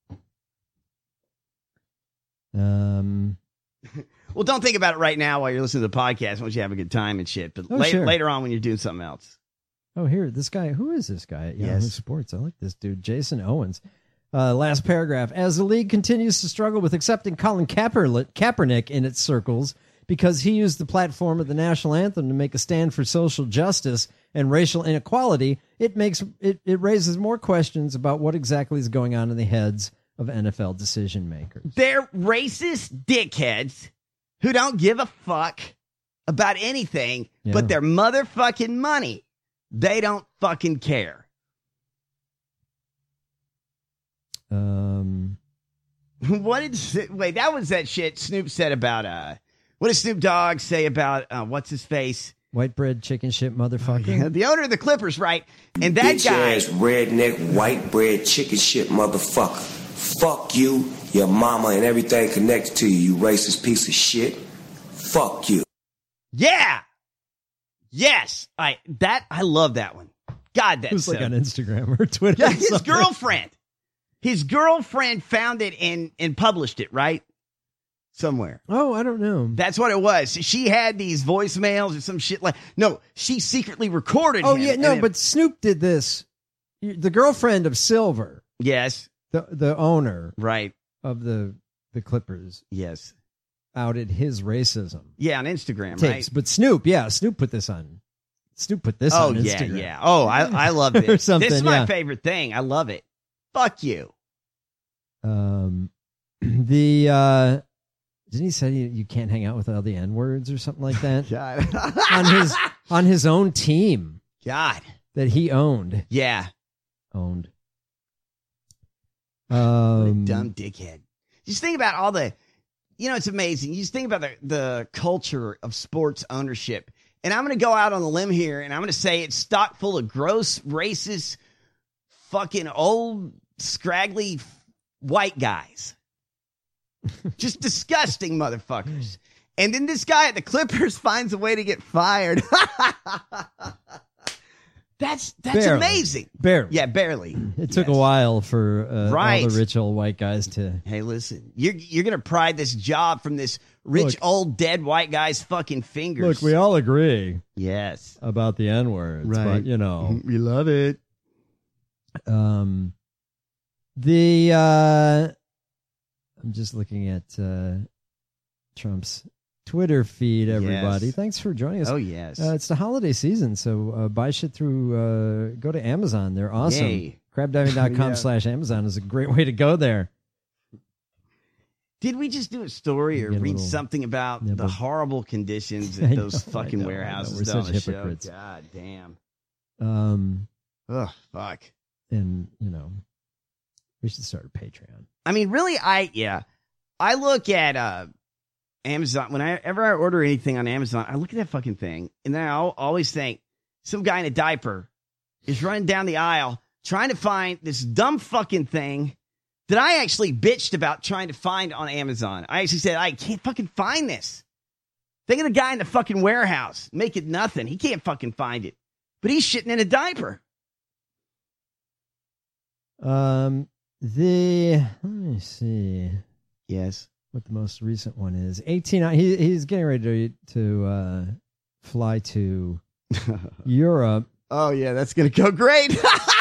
Um, Well, don't think about it right now while you're listening to the podcast once you have a good time and shit. But Oh, la- sure. later on when you're doing something else. oh, here, this guy. Who is this guy at Yahoo Yes. Sports? I like this dude, Jason Owens. Uh, last paragraph. As the league continues to struggle with accepting Colin Kaepernick, Kaepernick in its circles because he used the platform of the national anthem to make a stand for social justice and racial inequality, it makes it, it raises more questions about what exactly is going on in the heads of N F L decision makers. They're racist dickheads who don't give a fuck about anything Yeah. but their motherfucking money. They don't fucking care. Um, What did wait? That was that shit Snoop said about uh. What did Snoop Dogg say about uh, what's his face? white bread, chicken shit, motherfucker. The owner of the Clippers, right? And that Bitch guy. ass redneck white bread chicken shit motherfucker. Fuck you, your mama, and everything connected to you, you racist piece of shit. Fuck you. Yeah. Yes. I that I love that one. God, that's It was like so- on Instagram or Twitter. Yeah, or his something. girlfriend. His girlfriend found it and and published it, right? Somewhere. Oh, I don't know. That's what it was. She had these voicemails or some shit like. No, she secretly recorded. Oh him yeah, and no, then- but Snoop did this. The girlfriend of Silver, yes, the the owner right of the the Clippers, yes, outed his racism yeah, on Instagram, takes. right? But Snoop, yeah, Snoop put this on. Snoop put this Oh on yeah, Instagram. yeah. Oh, I I love Or this. something, This is my yeah. favorite thing. I love it. Fuck you. Um, the uh, didn't he say you, you can't hang out with all the N words or something like that God. on his on his own team? God. that he owned. Yeah. Owned. What a Um, dumb dickhead. Just think about all the, you know, it's amazing. You just think about the, the culture of sports ownership. And I'm going to go out on a limb here and I'm going to say it's stock full of gross, racist, fucking old, scraggly white guys. Just disgusting motherfuckers. And then this guy at the Clippers finds a way to get fired. That's that's Barely. amazing. Barely. Yeah, barely. It took a while for uh, Right. all the rich old white guys to. Hey, listen, you're you're gonna pry this job from this rich Look. old dead white guy's fucking fingers. Look, we all agree. Yes. About the N words, Right. but you know, we love it. Um, the uh, I'm just looking at uh, Trump's Twitter feed. Everybody, Yes. thanks for joining us. Oh, yes. uh, it's the holiday season, so uh, buy shit through. Uh, go to Amazon; they're awesome. Yay. crab diving dot com Yeah. slash Amazon is a great way to go there. Did we just do a story or Get a read little something about nibble. the horrible conditions I at those know, I fucking know, I know. warehouses We're on such the show? hypocrites. God damn. Um, Ugh, fuck. and you know, we should start a Patreon. I mean, really, I yeah, I look at uh, Amazon whenever I order anything on Amazon. I look at that fucking thing, and then I al- always think some guy in a diaper is running down the aisle trying to find this dumb fucking thing that I actually bitched about trying to find on Amazon. I actually said I can't fucking find this. Think of the guy in the fucking warehouse making nothing. He can't fucking find it, but he's shitting in a diaper. Um, the let me see. Yes. What the most recent one is? eighteen. He he's getting ready to to uh, fly to Europe. Oh yeah, that's gonna go great.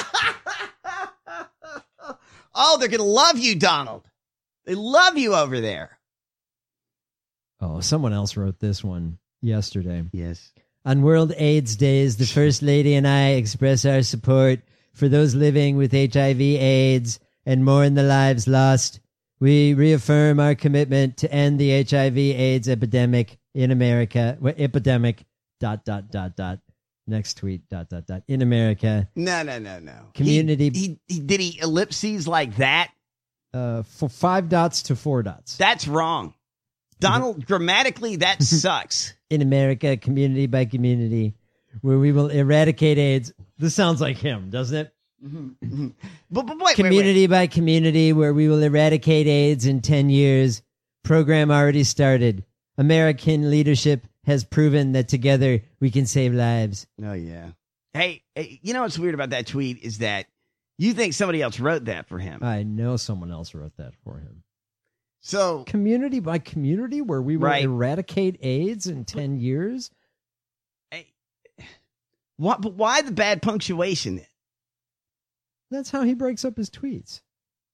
Oh, they're gonna love you, Donald. They love you over there. Oh, someone else wrote this one yesterday. Yes. On World AIDS Days, the First Lady and I express our support for those living with H I V AIDS and mourn the lives lost. We reaffirm our commitment to end the H I V AIDS epidemic in America. Well, epidemic, dot, dot, dot, dot. Next tweet, dot, dot, dot. In America. No, no, no, no. Community. He, he, he did he ellipses like that? Uh, for five dots to four dots. That's wrong. Donald, grammatically, that sucks. In America, community by community, where we will eradicate AIDS. This sounds like him, doesn't it? Mm-hmm. But, but wait, community wait, wait. by community, where we will eradicate AIDS in ten years. Program already started. American leadership has proven that together we can save lives. Oh, yeah. Hey, hey, you know what's weird about that tweet is that you think somebody else wrote that for him. I know someone else wrote that for him. So, community by community, where we will Right. eradicate AIDS in ten years. what? But why the bad punctuation? That's how he breaks up his tweets.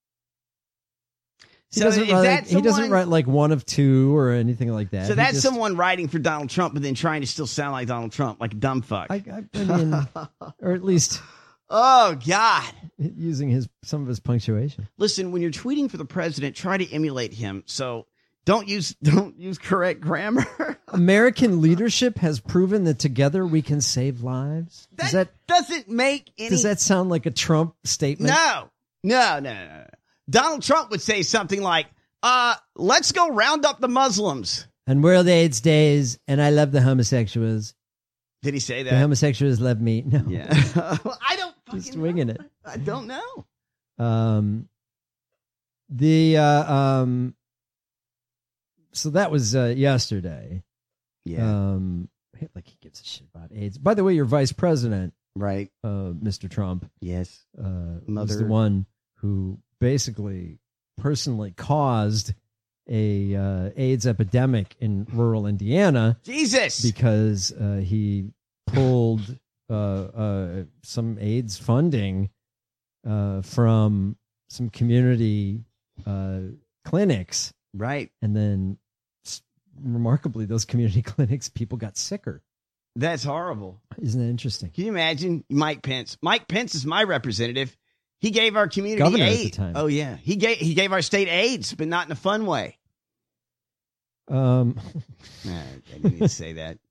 He So doesn't, is write, that like, he doesn't someone- write like one of two or anything like that. So He that's just- someone writing for Donald Trump, but then trying to still sound like Donald Trump, like a dumb fuck. I, I, I mean, or at least oh God! using his some of his punctuation. Listen, when you're tweeting for the president, try to emulate him. So don't use don't use correct grammar. American leadership has proven that together we can save lives. Does that doesn't make any. does that sound like a Trump statement? No, no, no, no, no. Donald Trump would say something like, "Uh, let's go round up the Muslims." On World AIDS Days, and I love the homosexuals. Did he say that? The homosexuals love me. No, Yeah, I don't. just winging it. I don't know. Um, the uh, um, so that was uh, yesterday. Yeah. Um, like he gives a shit about AIDS. By the way, your vice president, right, uh, Mister Trump, yes, uh, was Mother- the one who basically personally caused a uh, AIDS epidemic in rural Indiana. Jesus, because uh, he pulled uh, uh, some AIDS funding uh, from some community uh, clinics, right, and then s- remarkably, those community clinics, people got sicker. That's horrible. Isn't that interesting? Can you imagine Mike Pence? Mike Pence is my representative. He gave our community Governor at AIDS. the time. Oh yeah, he gave he gave our state AIDS, but not in a fun way. Um, Nah, I didn't need to say that.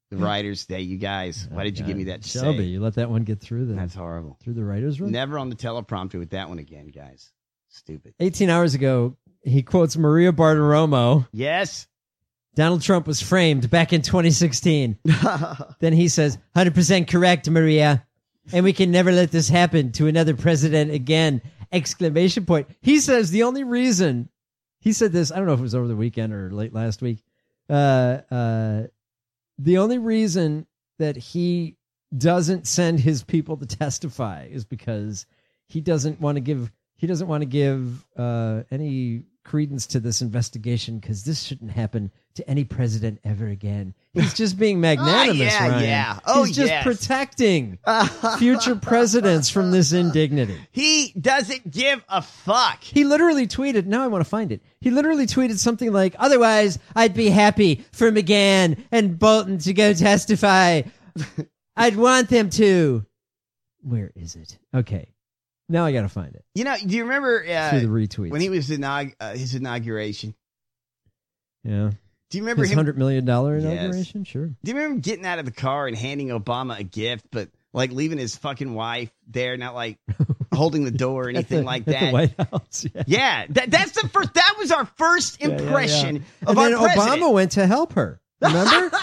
The writers, they, you guys, why did you God, give me that to Shelby, say? you let that one get through the That's horrible. Through the writers' room? Never on the teleprompter with that one again, guys. Stupid. eighteen hours ago, he quotes Maria Bartiromo. Yes. Donald Trump was framed back in twenty sixteen. Then he says, one hundred percent correct, Maria. And we can never let this happen to another president again. Exclamation point. He says the only reason, he said this, I don't know if it was over the weekend or late last week. Uh, uh, the only reason that he doesn't send his people to testify is because he doesn't want to give, he doesn't want to give uh, any credence to this investigation because this shouldn't happen to any president ever again. He's just being magnanimous, oh, yeah, Ryan. yeah. Oh, He's just yes. protecting future presidents from this indignity. He doesn't give a fuck. He literally tweeted, now I want to find it. He literally tweeted something like, otherwise I'd be happy for McGahn and Bolton to go testify. I'd want them to. Where is it? Okay. Now I got to find it. You know, do you remember uh, Through the retweets. when he was inaug- uh, his inauguration? Yeah. Do you remember his him? one hundred million dollars Yes. inauguration? Sure. Do you remember him getting out of the car and handing Obama a gift, but like leaving his fucking wife there, not like holding the door or anything At the- like at that? the White House. Yeah. Yeah, that, that's the first. That was our first Yeah, yeah, impression yeah. of And then our president. Obama went to help her. Remember?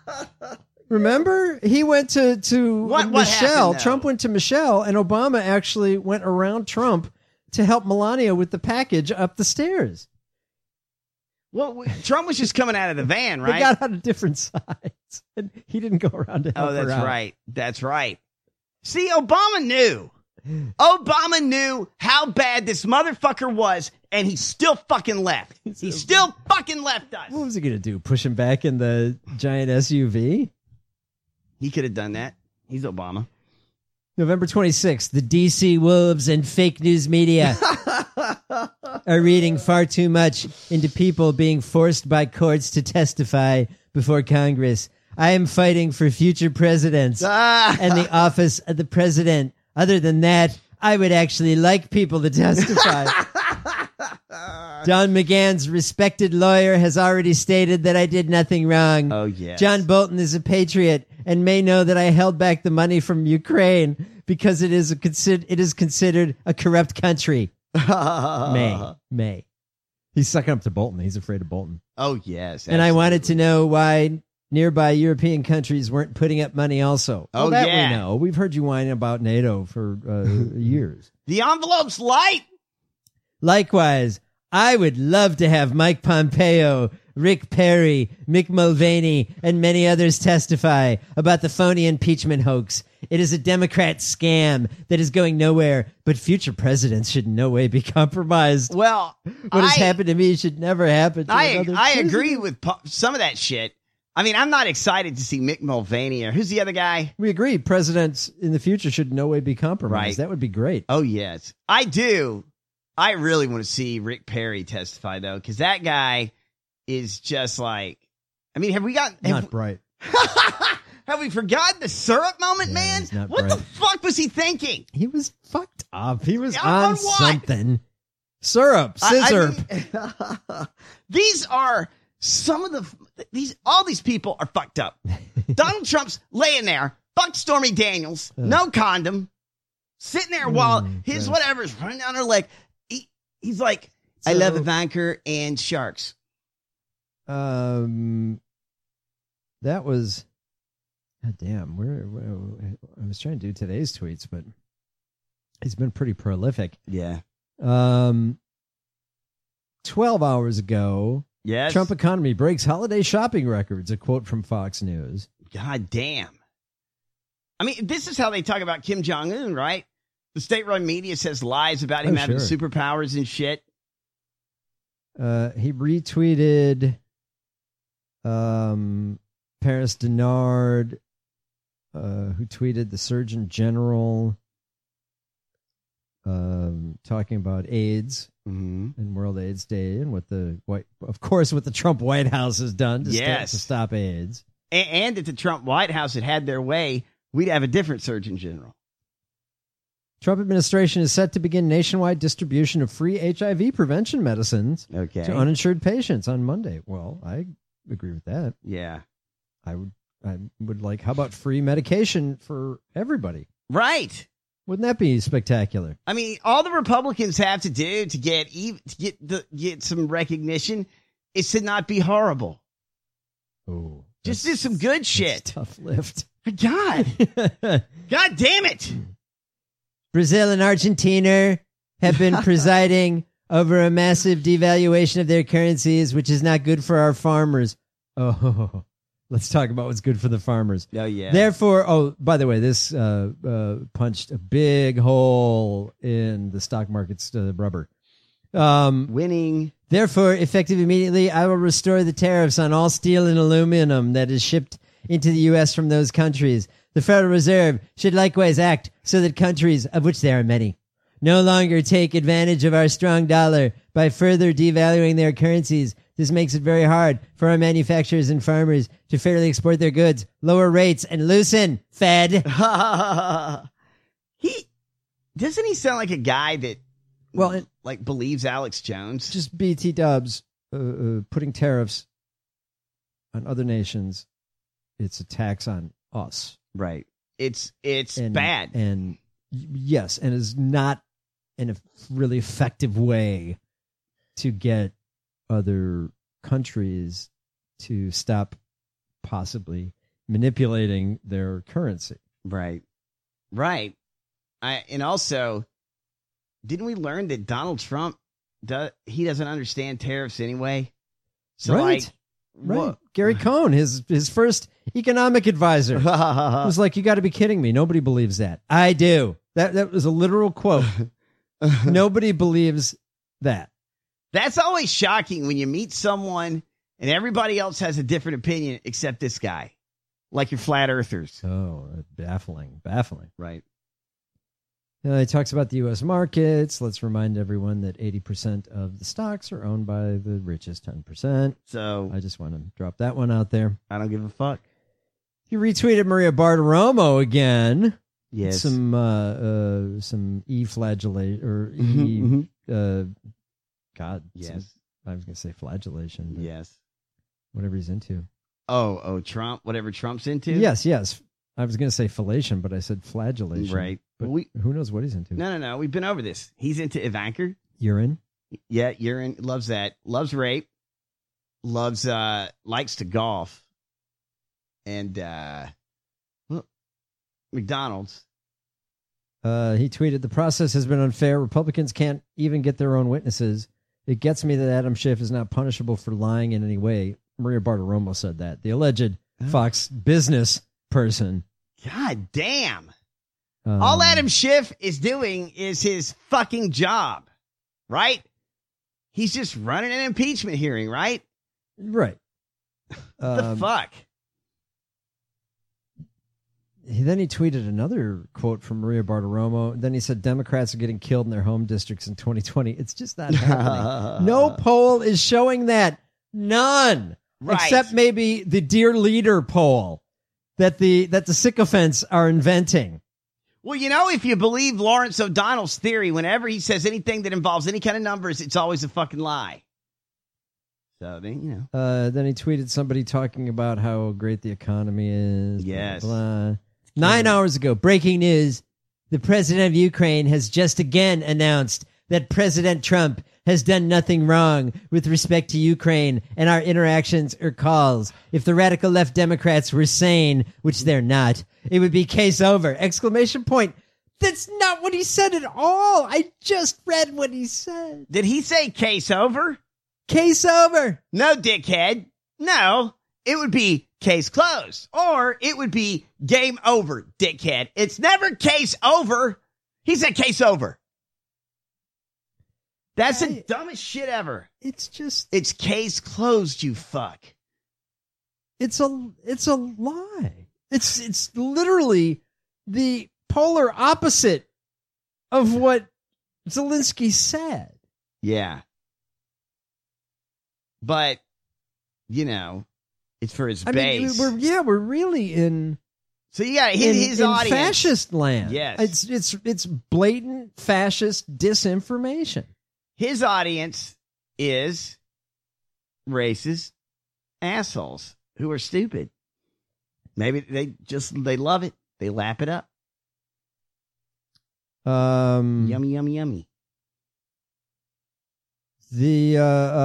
Remember? He went to, to What- what Michelle. happened, though? Trump went to Michelle, and Obama actually went around Trump to help Melania with the package up the stairs. Well, we- Trump was just coming out of the van, right? They got out of different sides, and he didn't go around to help Oh, that's her out. right. That's right. See, Obama knew. Obama knew how bad this motherfucker was, and he still fucking left. He still fucking left us. What was he going to do? Push him back in the giant S U V? He could have done that. He's Obama. November twenty-sixth, the D C Wolves and fake news media are reading far too much into people being forced by courts to testify before Congress. I am fighting for future presidents and the office of the president. Other than that, I would actually like people to testify. Don McGahn's respected lawyer has already stated that I did nothing wrong. Oh, yes. John Bolton is a patriot and may know that I held back the money from Ukraine because it is a consider- it is considered a corrupt country. May. May. He's sucking up to Bolton. He's afraid of Bolton. Oh, yes. And I wanted to know why nearby European countries weren't putting up money also. Oh, well, that yeah. we know. We've heard you whine about NATO for uh, years. The envelope's light. Likewise, I would love to have Mike Pompeo, Rick Perry, Mick Mulvaney, and many others testify about the phony impeachment hoax. It is a Democrat scam that is going nowhere, but future presidents should in no way be compromised. Well, what has I- happened to me should never happen to I another I president. agree with po- some of that shit. I mean, I'm not excited to see Mick Mulvaney or who's the other guy? We agree. Presidents in the future should in no way be compromised. Right. That would be great. Oh, yes. I do. I really want to see Rick Perry testify, though, because that guy is just like, I mean, have we got, have, Not bright. have we forgotten the syrup moment, Yeah, man? he's not What bright. the fuck was he thinking? He was fucked up. He was Yeah, on, on what? something. Syrup. I- I Scissor. mean, these are some of the, these, all these people are fucked up. Donald Trump's laying there, fucked Stormy Daniels, no condom, sitting there while his God. whatever's running down her leg. He, he's like, I So- love Ivanka and sharks. Um, that was, God damn. Where, where I was trying to do today's tweets, but he's been pretty prolific. Yeah. Um, twelve hours ago, Yes. Trump economy breaks holiday shopping records. A quote from Fox News. God damn. I mean, this is how they talk about Kim Jong-un, right? The state-run media says lies about him Oh, having sure. superpowers and shit. Uh, he retweeted um, Paris Denard, uh, who tweeted the Surgeon General um, talking about AIDS Mm-hmm. and World AIDS Day and what the white, of course, what the Trump White House has done to, Yes. sta- to stop AIDS. And, and if the Trump White House had had their way, we'd have a different Surgeon General. Trump administration is set to begin nationwide distribution of free H I V prevention medicines Okay. to uninsured patients on Monday. Well, I agree with that. Yeah. I would I would like, how about free medication for everybody? Right. Wouldn't that be spectacular? I mean, all the Republicans have to do to get even, to get the get some recognition is to not be horrible. Oh, just do some good shit. Tough lift. God, God damn it! Brazil and Argentina have been presiding over a massive devaluation of their currencies, which is not good for our farmers. Oh. Let's talk about what's good for the farmers. Oh, yeah. Therefore, oh, by the way, this uh, uh, punched a big hole in the stock market's uh, rubber. Um, Winning. Therefore, effective immediately, I will restore the tariffs on all steel and aluminum that is shipped into the U S from those countries. The Federal Reserve should likewise act so that countries, of which there are many, no longer take advantage of our strong dollar by further devaluing their currencies. This makes it very hard for our manufacturers and farmers to fairly export their goods, lower rates, and loosen, Fed. he doesn't he sound like a guy that well, it, like believes Alex Jones? Just B T Dubs uh, uh, putting tariffs on other nations. It's a tax on us, right? It's it's and, bad, and yes, and is not in a really effective way to get other countries to stop possibly manipulating their currency. Right. Right. I, and also, didn't we learn that Donald Trump, does, he doesn't understand tariffs anyway? So right. Like, right. What? Gary Cohn, his, his first economic advisor, was like, you got to be kidding me. Nobody believes that. I do. That, that was a literal quote. Nobody believes that. That's always shocking when you meet someone and everybody else has a different opinion except this guy, like your flat earthers. Oh, baffling, baffling. Right. Uh, he talks about the U S markets. Let's remind everyone that eighty percent of the stocks are owned by the richest ten percent. So I just want to drop that one out there. I don't give a fuck. He retweeted Maria Bartiromo again. Yes. Some, uh, uh, some e-flagellation or e, mm-hmm. uh, God, yes. Some, I was going to say flagellation. Yes. Whatever he's into. Oh, oh, Trump, whatever Trump's into? Yes, yes. I was going to say fellation, but I said flagellation. Right. But we, who knows what he's into? No, no, no. We've been over this. He's into Ivanka. Urine? Yeah, urine. Loves that. Loves rape. Loves, uh, likes to golf. And, uh, well, McDonald's. Uh, he tweeted, the process has been unfair. Republicans can't even get their own witnesses. It gets me that Adam Schiff is not punishable for lying in any way. Maria Bartiromo said that. The alleged Fox business person. God damn. Um, All Adam Schiff is doing is his fucking job, right? He's just running an impeachment hearing, right? Right. What um, the fuck? He, then he tweeted another quote from Maria Bartiromo. Then he said, Democrats are getting killed in their home districts in twenty twenty. It's just not happening. No poll is showing that. None. Right. Except maybe the Dear Leader poll that the that the sycophants are inventing. Well, you know, if you believe Lawrence O'Donnell's theory, whenever he says anything that involves any kind of numbers, it's always a fucking lie. So, then, you know. Uh, then he tweeted somebody talking about how great the economy is. Yes. Blah, blah. Nine hours ago, breaking news. The president of Ukraine has just again announced that President Trump has done nothing wrong with respect to Ukraine and our interactions or calls. If the radical left Democrats were sane, which they're not, it would be case over. Exclamation point. That's not what he said at all. I just read what he said. Did he say case over? Case over. No, dickhead. No, it would be case closed. Or it would be game over, dickhead. It's never case over. He said case over. That's the dumbest shit ever. It's just... It's case closed, you fuck. It's a it's a lie. It's it's literally the polar opposite of what Zelensky said. Yeah. But, you know, it's for his I base. mean, we're, yeah, we're really in... So you got his, in, his in audience. fascist land. Yes. It's, it's, it's blatant fascist disinformation. His audience is racist assholes who are stupid. Maybe they just they love it. They lap it up. Um, yummy, yummy, yummy. The uh,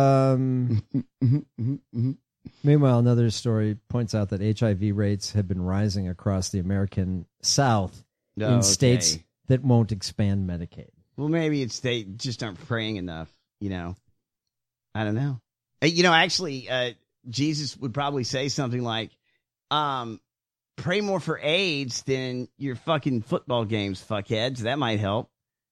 um, meanwhile, another story points out that H I V rates have been rising across the American South Oh, in okay. states that won't expand Medicaid. Well, maybe it's they just aren't praying enough. You know, I don't know. Uh, You know, actually, uh, Jesus would probably say something like, um, "Pray more for AIDS than your fucking football games, fuckheads." That might help.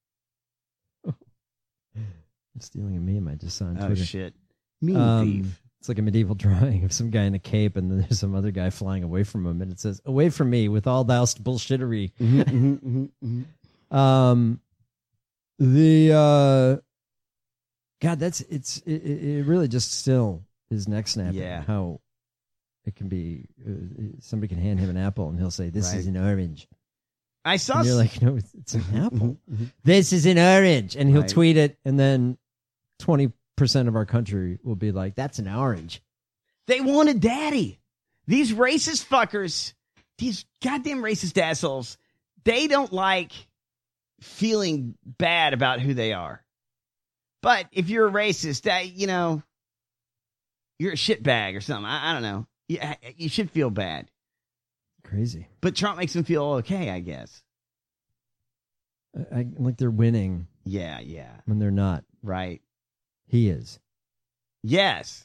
I'm stealing a meme I just saw on Oh Twitter. shit, meme Um, thief. It's like a medieval drawing of some guy in a cape, and then there's some other guy flying away from him, and it says, "Away from me with all thou'st bullshittery." Mhm, mhm, mhm, mhm. Um, the uh, God, that's it's it, it really just still is neck snapping. Yeah. How it can be. Uh, somebody can hand him an apple, and he'll say, "This is Right. an orange." I saw. And you're s- like, "No, it's, it's an apple. This is an orange," and he'll Right. tweet it, and then twenty percent of our country will be like, "That's an orange." They wanted daddy. These racist fuckers, these goddamn racist assholes, they don't like feeling bad about who they are. But if you're a racist, that you know, you're a shitbag or something. I, I don't know. You, you should feel bad. Crazy. But Trump makes them feel okay, I guess. I, I like they're winning Yeah, yeah. when they're not. Right. He is. Yes.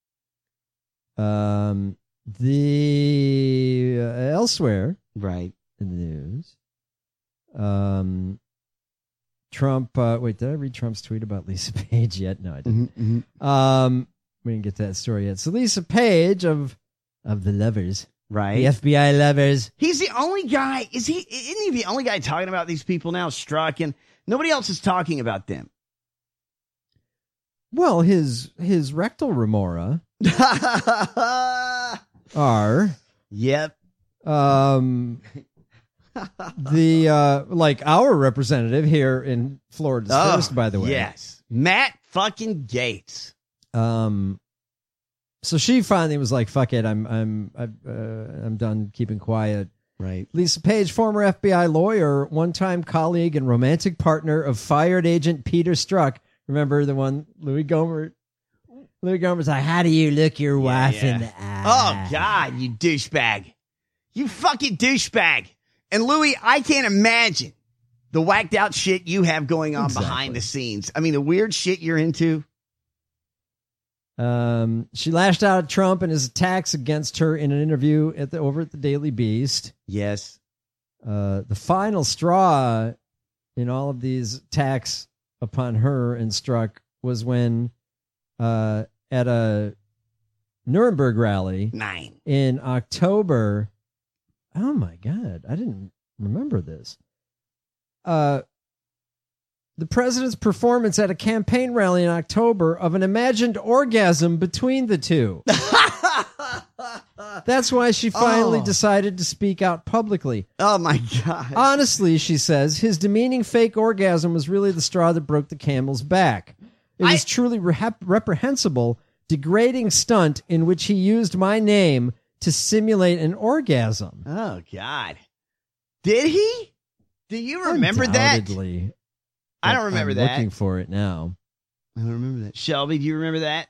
Um, the uh, elsewhere, right in the news, um, Trump. Uh, wait, did I read Trump's tweet about Lisa Page yet? No, I didn't. Mm-hmm, Um, we didn't get to that story yet. So Lisa Page of of the lovers, Right. the F B I lovers. He's the only guy. Is he? Isn't he the only guy talking about these people now? Strzok and nobody else is talking about them. Well, his his rectal remora are yep. Um, the uh, like our representative here in Florida's Oh, first, by the way. yes, Matt fucking Gaetz. Um, so she finally was like, "Fuck it, I'm I'm I'm, uh, I'm done keeping quiet." Right. Lisa Page, former F B I lawyer, one-time colleague and romantic partner of fired agent Peter Strzok. Remember the one Louis Gohmert? Louis Gohmert's like, "How do you look your wife yeah. in the eye?" Oh God, you douchebag! You fucking douchebag! And Louis, I can't imagine the whacked out shit you have going on Exactly. behind the scenes. I mean, the weird shit you're into. Um, she lashed out at Trump and his attacks against her in an interview at the over at the Daily Beast. Yes. Uh, the final straw in all of these attacks upon her and Strzok was when, uh, at a Nuremberg rally Nine. in October. Oh my God, I didn't remember this. Uh, the president's performance at a campaign rally in October of an imagined orgasm between the two. That's why she finally Oh. decided to speak out publicly. Oh my God. Honestly, she says, his demeaning fake orgasm was really the straw that broke the camel's back. It was truly rehab- reprehensible, degrading stunt in which he used my name to simulate an orgasm. Oh God. Did he? Do you remember that? Undoubtedly. I don't remember I'm that. looking for it now. I don't remember that. Shelby, do you remember that?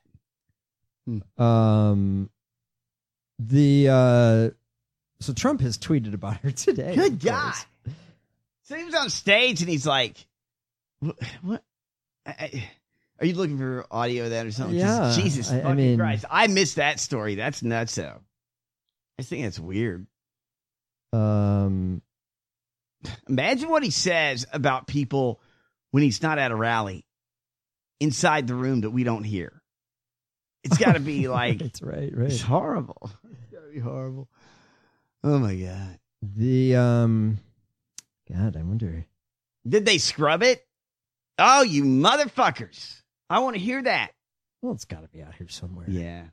Um, the uh, so Trump has tweeted about her today. Good of God. course. So he was on stage and he's like, "What? what? I, I, are you looking for audio of that or something?" 'Cause Yeah, Jesus I- I fucking mean- Christ. I missed that story. That's nuts, though. I just think that's weird. Um, Imagine what he says about people when he's not at a rally inside the room that we don't hear. It's got to be like, it's right, right. it's horrible. It's got to be horrible. Oh my God. The um, God, I wonder. Did they scrub it? Oh, you motherfuckers. I want to hear that. Well, it's got to be out here somewhere. Yeah.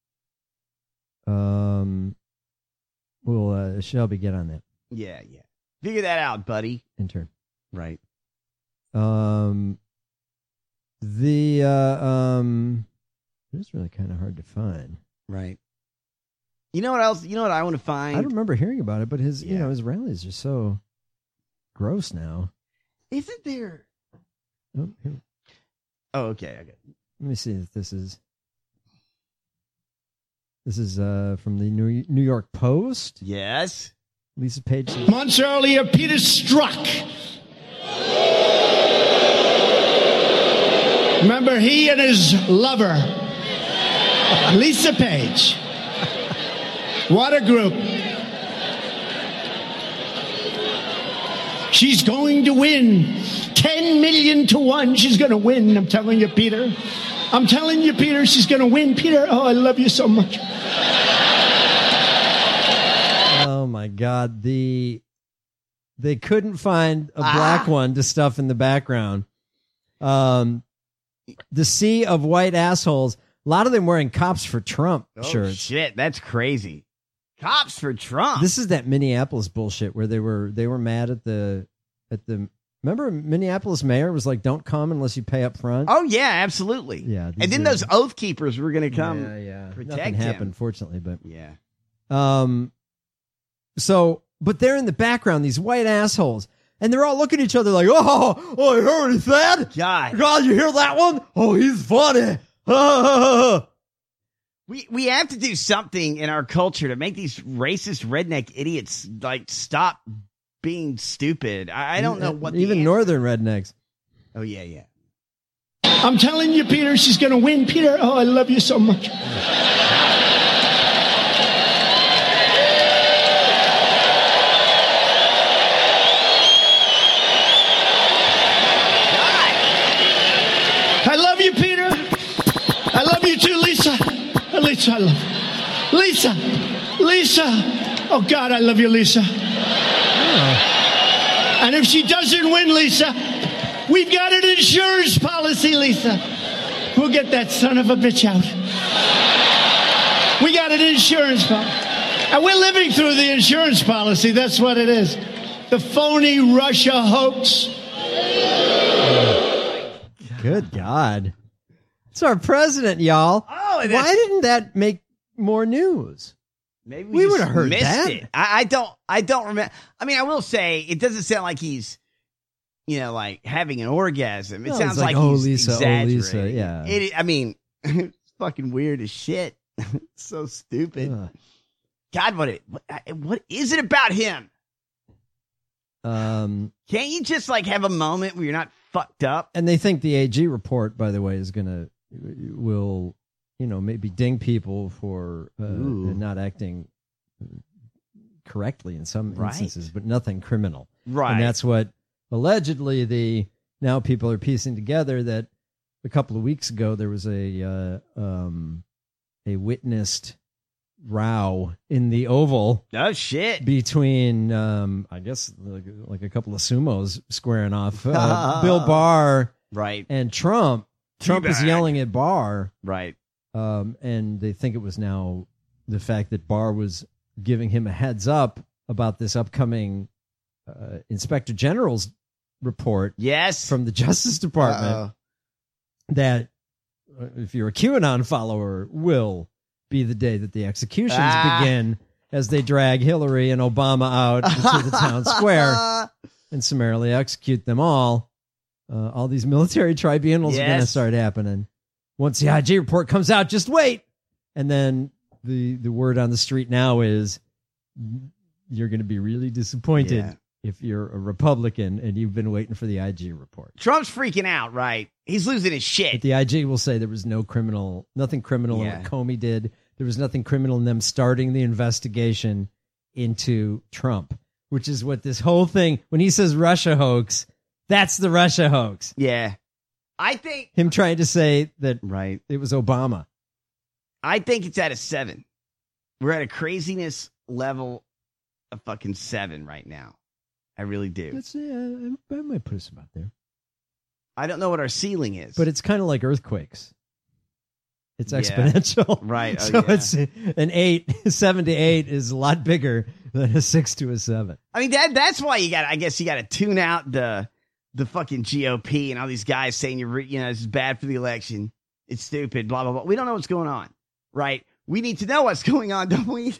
Um, well, uh, Shelby, get on that Yeah, yeah. Figure that out, buddy. intern. Right. Um, the uh, um, it's really kind of hard to find. Right. You know what else? You know what I want to find? I don't remember hearing about it, but his Yeah. you know his rallies are so gross now. Isn't there? Oh, here. Oh, okay. Okay. Let me see if this is. This is uh, from the New New York Post. Yes. Lisa Page. Says, Months earlier, Peter Strzok. Remember, he and his lover, Lisa Page. What a group. She's going to win. ten million to one. She's going to win. I'm telling you, Peter. I'm telling you, Peter, she's going to win. Peter, oh, I love you so much. oh my God! The they couldn't find a Ah. black one to stuff in the background. Um, the sea of white assholes. A lot of them wearing "Cops for Trump" Oh, shirts. shit. That's crazy. Cops for Trump. This is that Minneapolis bullshit where they were they were mad at the at the. Remember, Minneapolis mayor was like, "Don't come unless you pay up front." Oh yeah, absolutely. Yeah, and these then are- those Oath Keepers were going to come. Yeah, yeah. Protect Nothing him. happened, fortunately, but Yeah. um, so but they're in the background, these white assholes, and they're all looking at each other like, "Oh, oh, you heard what he said? God, God, you hear that one? Oh, he's funny." We we have to do something in our culture to make these racist redneck idiots like stop being stupid. I, I don't know what the even answer- northern rednecks. Oh yeah, yeah. I'm telling you, Peter, she's going to win. Peter, oh, I love you so much. I love you, Peter. I love you too, Lisa. Lisa, I love you. Lisa. Lisa. Oh, God, I love you, Lisa. And if she doesn't win, Lisa, we've got an insurance policy, Lisa. We'll get that son of a bitch out. We got an insurance policy. And we're living through the insurance policy. That's what it is. The phony Russia hoax. Good God. It's our president, y'all. Oh, and why that's- didn't that make more news? Maybe We we, would've just heard missed that. it. I, I don't. I don't remember. I mean, I will say it doesn't sound like he's, you know, like having an orgasm. It No, sounds it's like, like, "Oh, he's Lisa, oh, exaggerating. Lisa," yeah. It, I mean, it's fucking weird as shit. It's so stupid. Ugh. God, what it? What, what is it about him? Um, Can't you just like have a moment where you're not fucked up? and they think the A G report, by the way, is gonna will you know maybe ding people for uh, Ooh. not acting correctly in some Right. instances, but nothing criminal. Right. And that's what allegedly the now people are piecing together that a couple of weeks ago there was a uh, um, a witnessed row in the Oval Oh shit. between um, I guess like, like a couple of sumos squaring off uh, Bill Barr Right. and Trump. Trump is Teabag. yelling at Barr, Right. um, and they think it was now the fact that Barr was giving him a heads up about this upcoming uh, Inspector General's report Yes. from the Justice Department Uh-oh. that uh, if you're a QAnon follower, will be the day that the executions Ah. begin as they drag Hillary and Obama out into the town square and summarily execute them all. Uh, all these military tribunals are going to Yes. start happening. Once the I G report comes out, just wait. And then the, the word on the street now is you're going to be really disappointed Yeah. if you're a Republican and you've been waiting for the I G report. Trump's freaking out. Right. He's losing his But shit. the I G will say there was no criminal, nothing criminal Yeah. in what Comey did. There was nothing criminal in them starting the investigation into Trump, which is what this whole thing, when he says Russia hoax, that's the Russia hoax. Yeah. I think. Him trying to say that Right. it was Obama. I think it's at a seven. We're at a craziness level of fucking seven right now. I really do. That's, yeah, I, I might put us about there. I don't know what our ceiling is. But it's kind of like earthquakes. It's Yeah. exponential. Right. Oh, so yeah. it's an eight, seven to eight is a lot bigger than a six to a seven. I mean, that that's why you got. I guess you got to tune out the the fucking G O P and all these guys saying you're, re- you know, this is bad for the election. It's stupid. Blah blah blah. We don't know what's going on, right? We need to know what's going on, don't we?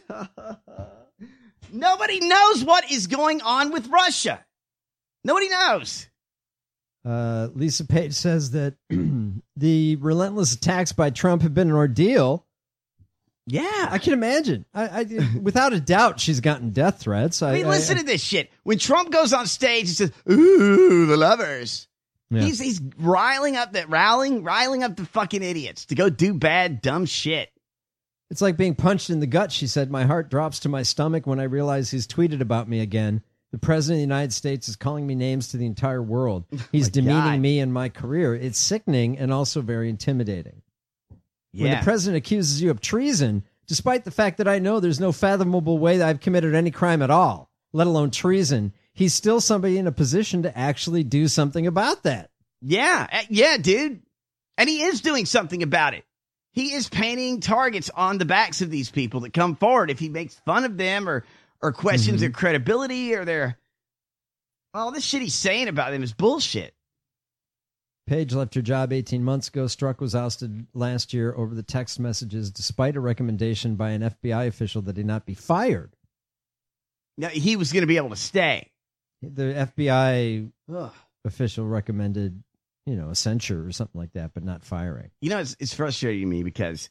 Nobody knows what is going on with Russia. Nobody knows. Uh, Lisa Page says that the relentless attacks by Trump have been an ordeal. Yeah. I can imagine. I, I Without a doubt, she's gotten death threats. I, I mean, listen I, to this shit. When Trump goes on stage, he says, ooh, the lovers. Yeah. He's he's riling up that riling, riling up the fucking idiots to go do bad, dumb shit. It's like being punched in the gut, she said. My heart drops to my stomach when I realize he's tweeted about me again. The president of the United States is calling me names to the entire world. He's oh demeaning God. me and my career. It's sickening and also very intimidating. Yeah. When the president accuses you of treason, despite the fact that I know there's no fathomable way that I've committed any crime at all, let alone treason, he's still somebody in a position to actually do something about that. Yeah. uh, Yeah, dude. And he is doing something about it. He is painting targets on the backs of these people that come forward. If he makes fun of them or, or questions Mhm. their credibility or their, all this shit he's saying about them is bullshit. Page left her job eighteen months ago. Strzok was ousted last year over the text messages, despite a recommendation by an F B I official that he not be fired. Now, he was going to be able to stay. The F B I Ugh. official recommended, you know, a censure or something like that, but not firing. You know, it's, it's frustrating to me because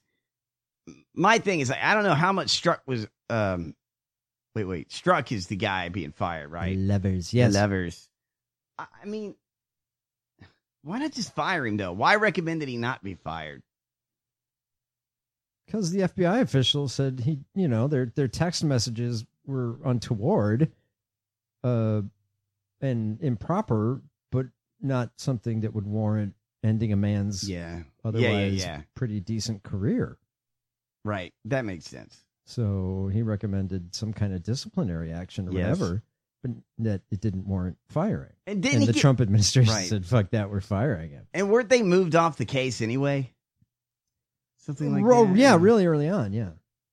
my thing is, like, I don't know how much Strzok was. Um, wait, wait. Strzok is the guy being fired, right? Levers, yes. Levers. I, I mean, why not just fire him, though? Why recommend that he not be fired? Because the F B I official said he, you know, their their text messages were untoward, uh, and improper, but not something that would warrant ending a man's Yeah. otherwise Yeah, yeah, yeah. pretty decent career. Right. That makes sense. So he recommended some kind of disciplinary action or Yes. whatever, but that it didn't warrant firing. And didn't and he the get- Trump administration Right. said, "Fuck that, we're firing him." And weren't they moved off the case anyway? Something like Ro- that. Yeah, really early on, yeah.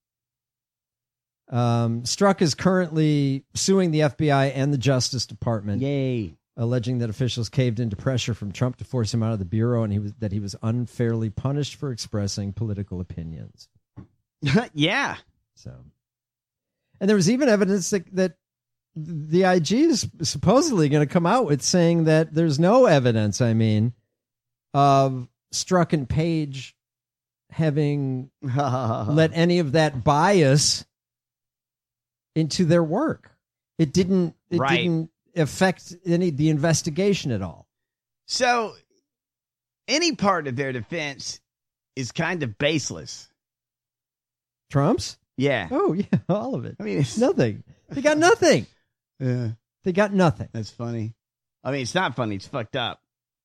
Um, Strzok is currently suing the F B I and the Justice Department. Yay. Alleging that officials caved into pressure from Trump to force him out of the bureau, and he was that he was unfairly punished for expressing political opinions. Yeah. So, and there was even evidence that that the I G is supposedly going to come out with saying that there's no evidence. I mean, of Strzok and Page having let any of that bias into their work. It didn't. It Right. didn't affect any the investigation at all. So, any part of their defense is kind of baseless. Trump's? Yeah. Oh yeah, all of it. I mean, it's nothing. They got nothing. Yeah. They got nothing. That's funny. I mean, it's not funny. It's fucked up.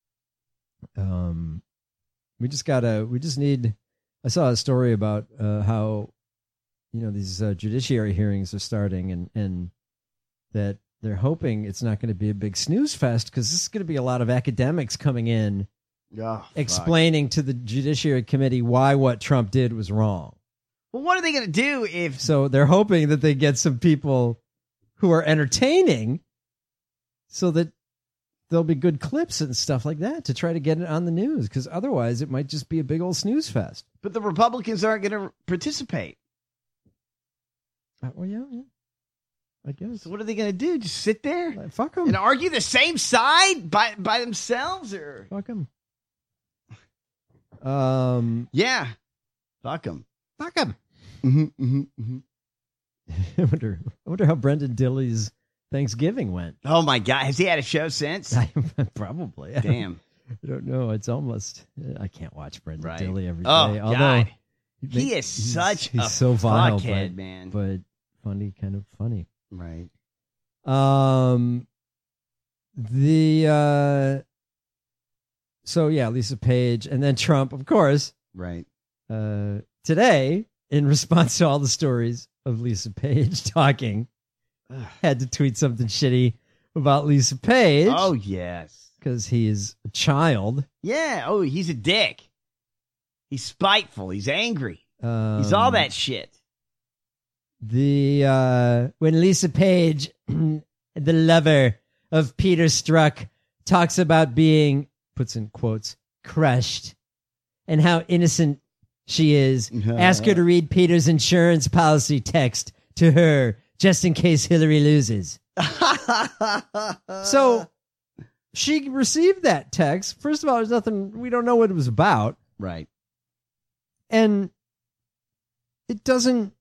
Um, we just gotta. We just need. I saw a story about uh, how, you know, these uh, judiciary hearings are starting, and and that they're hoping it's not going to be a big snooze fest because this is going to be a lot of academics coming in, Oh, explaining to the Judiciary Committee why what Trump did was wrong. Well, what are they going to do if... So they're hoping that they get some people who are entertaining so that there'll be good clips and stuff like that to try to get it on the news, because otherwise it might just be a big old snooze fest. But the Republicans aren't going to participate. Uh, well, yeah, yeah, I guess. So what are they going to do? Just sit there Uh, fuck them. and argue the same side by by themselves, or Fuck them. Um, yeah, fuck them. fuck them. Mm-hmm, mm-hmm, mm-hmm. I wonder. I wonder how Brendan Dilley's Thanksgiving went. Oh my God, has he had a show since? Probably. I don't- Damn. I don't know. It's almost. I can't watch Brendan Right. Dilley every day. Oh, although God. He, He make- is he's- such he's a so vile, fuckhead, but, man. But funny, kind of funny. Right. Um, the uh, so yeah, Lisa Page, and then Trump, of course. Right. Uh, today, in response to all the stories of Lisa Page talking, Ugh. had to tweet something shitty about Lisa Page. Oh yes. Because he is a child. Yeah. Oh, he's a dick. He's spiteful. He's angry. Um, He's all that shit. The uh, when Lisa Page, the lover of Peter Strzok, talks about being, puts in quotes, crushed, and how innocent she is. Ask her to read Peter's insurance policy text to her, just in case Hillary loses. So she received that text. First of all, there's nothing, we don't know what it was about. Right. And it doesn't,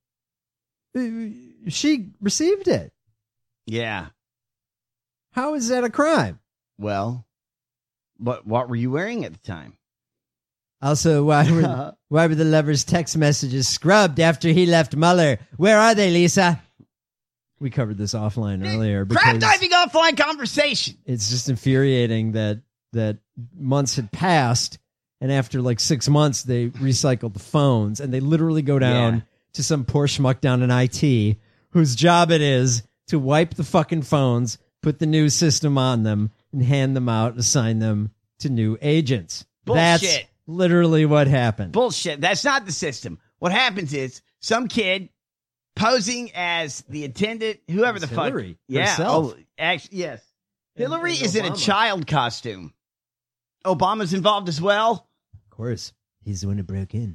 she received it. Yeah. How is that a crime? Well, what what were you wearing at the time? Also, why were, why were the lovers' text messages scrubbed after he left Mueller? Where are they, Lisa? We covered this offline earlier. Crab diving offline conversation. It's just infuriating that that months had passed, and after like six months, they recycled the phones, and they literally go down Yeah. to some poor schmuck down in I T whose job it is to wipe the fucking phones, put the new system on them, and hand them out, assign them to new agents. Bullshit. That's literally what happened. Bullshit. That's not the system. What happens is some kid posing as the attendant, whoever the fuck. Hillary Yeah. herself. Oh, actually, yes. And- Hillary and is in a Obama. child costume. Obama's involved as well. Of course. He's the one who broke in.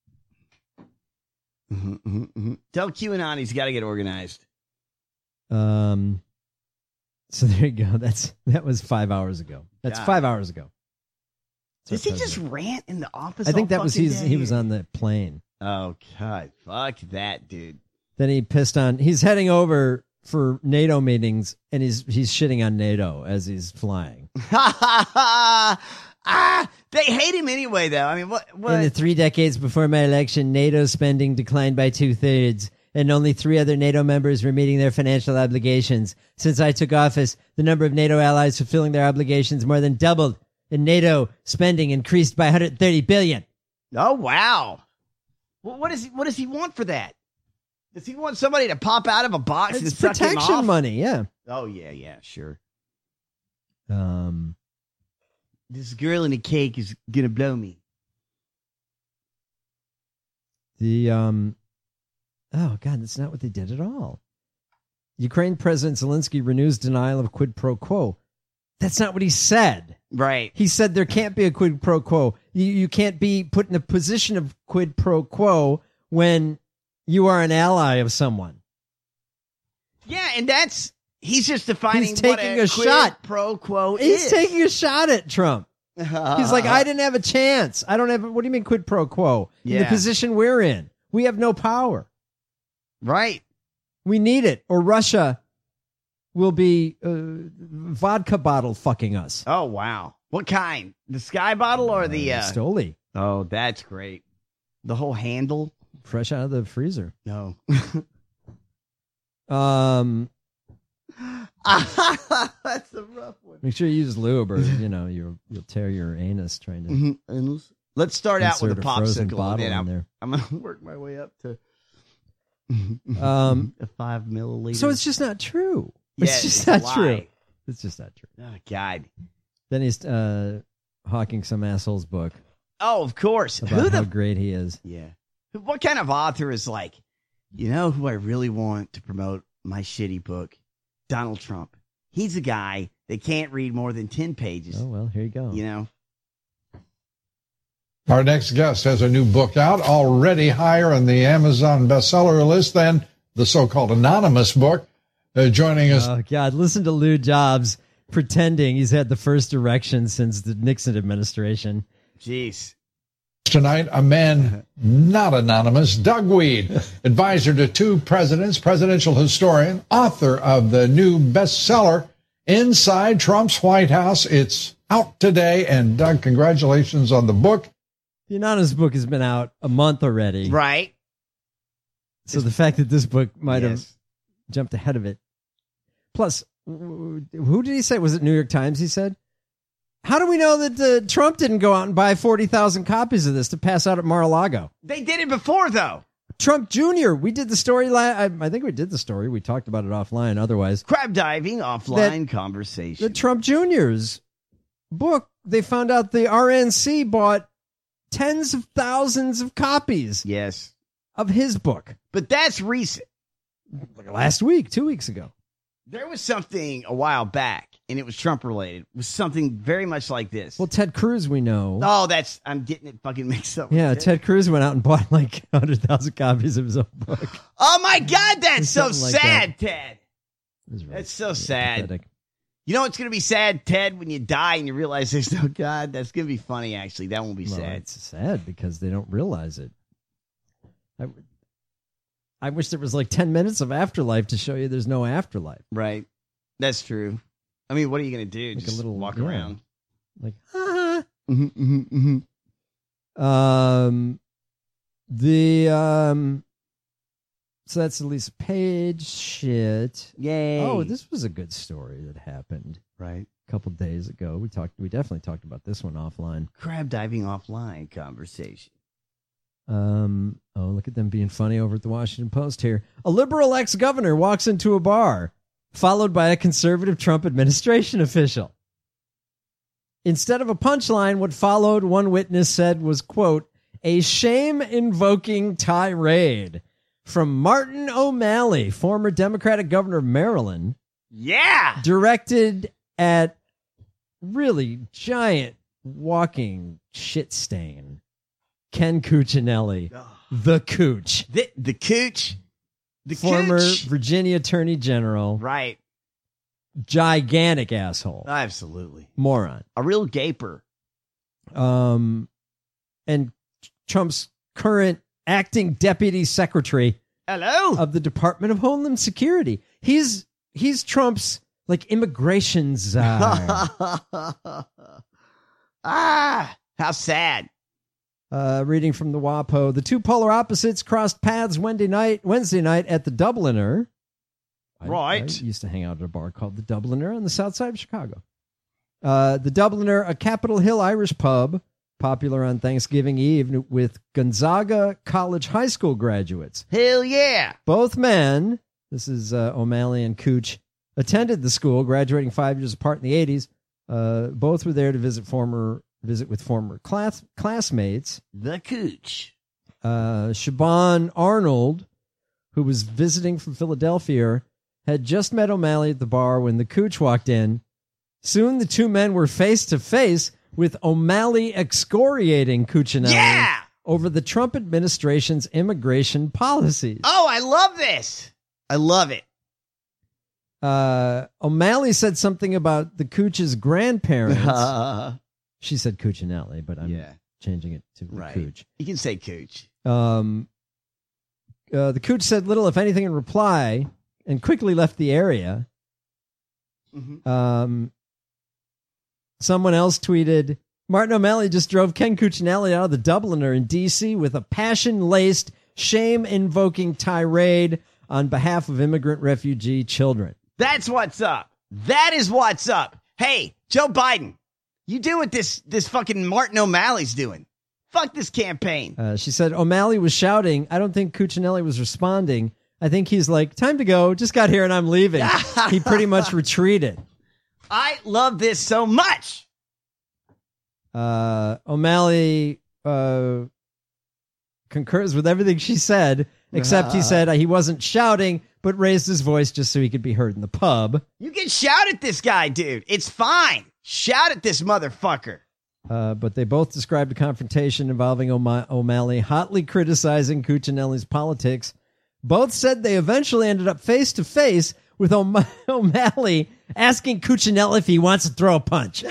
Mm-hmm, mm-hmm, mm-hmm. Tell QAnon he's got to get organized. Um. So there you go. That's that was five hours ago. That's God. five hours ago. So Does he it just says- rant in the office? I think all that was fucking he's, day? he was on the plane. Oh God, fuck that dude. Then he pissed on. He's heading over for NATO meetings, and he's he's shitting on NATO as he's flying. ah, they hate him anyway, though. I mean, what? what? In the three decades before my election, NATO spending declined by two thirds, and only three other NATO members were meeting their financial obligations. Since I took office, the number of NATO allies fulfilling their obligations more than doubled, and NATO spending increased by one hundred thirty billion. Oh wow! Well, what does he, what does he want for that? Does he want somebody to pop out of a box and It's suck him protection off? money, yeah. Oh yeah, yeah, sure. Um, This girl in a cake is gonna blow me. the um, oh god, that's not what they did at all. Ukraine President Zelensky renews denial of quid pro quo. That's not what he said. Right. He said there can't be a quid pro quo. You, you can't be put in a position of quid pro quo when you are an ally of someone. Yeah, and that's he's just defining He's taking what a quid shot. pro quo He's is. taking a shot at Trump. He's like, I didn't have a chance. I don't have. What do you mean quid pro quo? In the Yeah. position we're in, we have no power. Right. We need it, or Russia will be uh, vodka bottle fucking us. Oh wow! What kind? The sky bottle or the? Uh... Stoli. Oh, that's great. The whole handle, fresh out of the freezer. No. um. That's a rough one. Make sure you use lube, or you know you'll you'll tear your anus trying to. Mm-hmm. Let's start out with a insert frozen popsicle, bottle and then in I'm, there. I'm gonna work my way up to Um, a five milliliter. So it's just not true. Yeah, It's just it's a not lie. true. It's just not true. Oh God. Then he's uh, hawking some asshole's book Oh, of course. about Who how the? great he is. Yeah. What kind of author is like, you know, who I really want to promote my shitty book? Donald Trump. He's a guy that can't read more than ten pages. Oh well, here you go. You know. Our next guest has a new book out, already higher on the Amazon bestseller list than the so-called anonymous book. Uh, joining us. Oh God, listen to Lou Jobs pretending he's had the first erection since the Nixon administration. Jeez. Tonight, a man not anonymous, Doug Weed, advisor to two presidents, presidential historian, author of the new bestseller, Inside Trump's White House. It's out today, and Doug, congratulations on the book. The anonymous book has been out a month already. Right. So the fact that this book might have Yes. jumped ahead of it. Plus, who did he say? Was it New York Times he said? How do we know that uh, Trump didn't go out and buy forty thousand copies of this to pass out at Mar-a-Lago? They did it before, though. Trump Junior We did the story. La- I, I think we did the story. We talked about it offline. Otherwise, Crab diving offline conversation. the Trump Junior's book, they found out the R N C bought tens of thousands of copies Yes. of his book But that's recent. like last week, two weeks ago. There was something a while back, and it was Trump related. It was something very much like this. Well, Ted Cruz, we know. Oh, that's I'm getting it fucking mixed up. Yeah, with it. Ted Cruz went out and bought like one hundred thousand copies of his own book. Oh my God, that's so Something like sad, that. Ted. Really That's so sad. pathetic. You know what's going to be sad, Ted, when you die and you realize there's no God? That's going to be funny, actually. That won't be Well, sad. it's sad because they don't realize it. I, I wish there was like ten minutes of afterlife to show you there's no afterlife. Right. That's true. I mean, what are you going to do? Like a Just little- walk yeah. around? Like, Mm-hmm, mm-hmm, mm-hmm. um, the, um, so that's Elisa Page shit. Yay. Oh, this was a good story that happened Right. a couple days ago. We talked, we definitely talked about this one offline. Crab diving offline conversation. Um, oh, look at them being funny over at the Washington Post here. A liberal ex-governor walks into a bar, followed by a conservative Trump administration official. Instead of a punchline, what followed, one witness said, was, quote, a shame-invoking tirade from Martin O'Malley, former Democratic governor of Maryland, Yeah. directed at really giant walking shit stain, Ken Cuccinelli, the Cooch, The, the cooch. The former cooch. Virginia Attorney General, Right. gigantic asshole, Absolutely. moron. A real gaper. Um, and Trump's current acting deputy secretary Hello. of the Department of Homeland Security. He's he's Trump's like immigration czar. ah, how sad. Uh, reading from the WAPO, the two polar opposites crossed paths Wednesday night, Wednesday night at the Dubliner. I- Right. I used to hang out at a bar called the Dubliner on the south side of Chicago. Uh, the Dubliner, a Capitol Hill Irish pub, popular on Thanksgiving Eve with Gonzaga College High School graduates. Hell yeah. Both men, this is uh, O'Malley and Cooch, attended the school, graduating five years apart in the eighties. Uh, both were there to visit former visit with former class classmates. The cooch. Uh, Siobhan Arnold, who was visiting from Philadelphia, had just met O'Malley at the bar when the Cooch walked in. Soon the two men were face to face, with O'Malley excoriating Cuccinelli Yeah. over the Trump administration's immigration policies. Oh, I love this. I love it. Uh, O'Malley said something about the Cooch's grandparents. She said Cuccinelli, but I'm Yeah. changing it to the Right. Cooch. You can say cooch. Um, uh, the Cooch said little, if anything, in reply, and quickly left the area. Mhm. Um, someone else tweeted, Martin O'Malley just drove Ken Cuccinelli out of the Dubliner in D C with a passion-laced, shame-invoking tirade on behalf of immigrant refugee children. That's what's up. That is what's up. Hey, Joe Biden, you do what this this fucking Martin O'Malley's doing. Fuck this campaign. Uh, she said O'Malley was shouting. I don't think Cuccinelli was responding. I think he's like, time to go. Just got here and I'm leaving. He pretty much retreated. I love this so much. Uh, O'Malley uh, concurs with everything she said, except he said uh, he wasn't shouting, but raised his voice just so he could be heard in the pub. You can shout at this guy, dude. It's fine. Shout at this motherfucker. Uh, but they both described a confrontation involving O'Ma- O'Malley hotly criticizing Cuccinelli's politics. Both said they eventually ended up face to face with O'Ma- O'Malley asking Cuccinelli if he wants to throw a punch.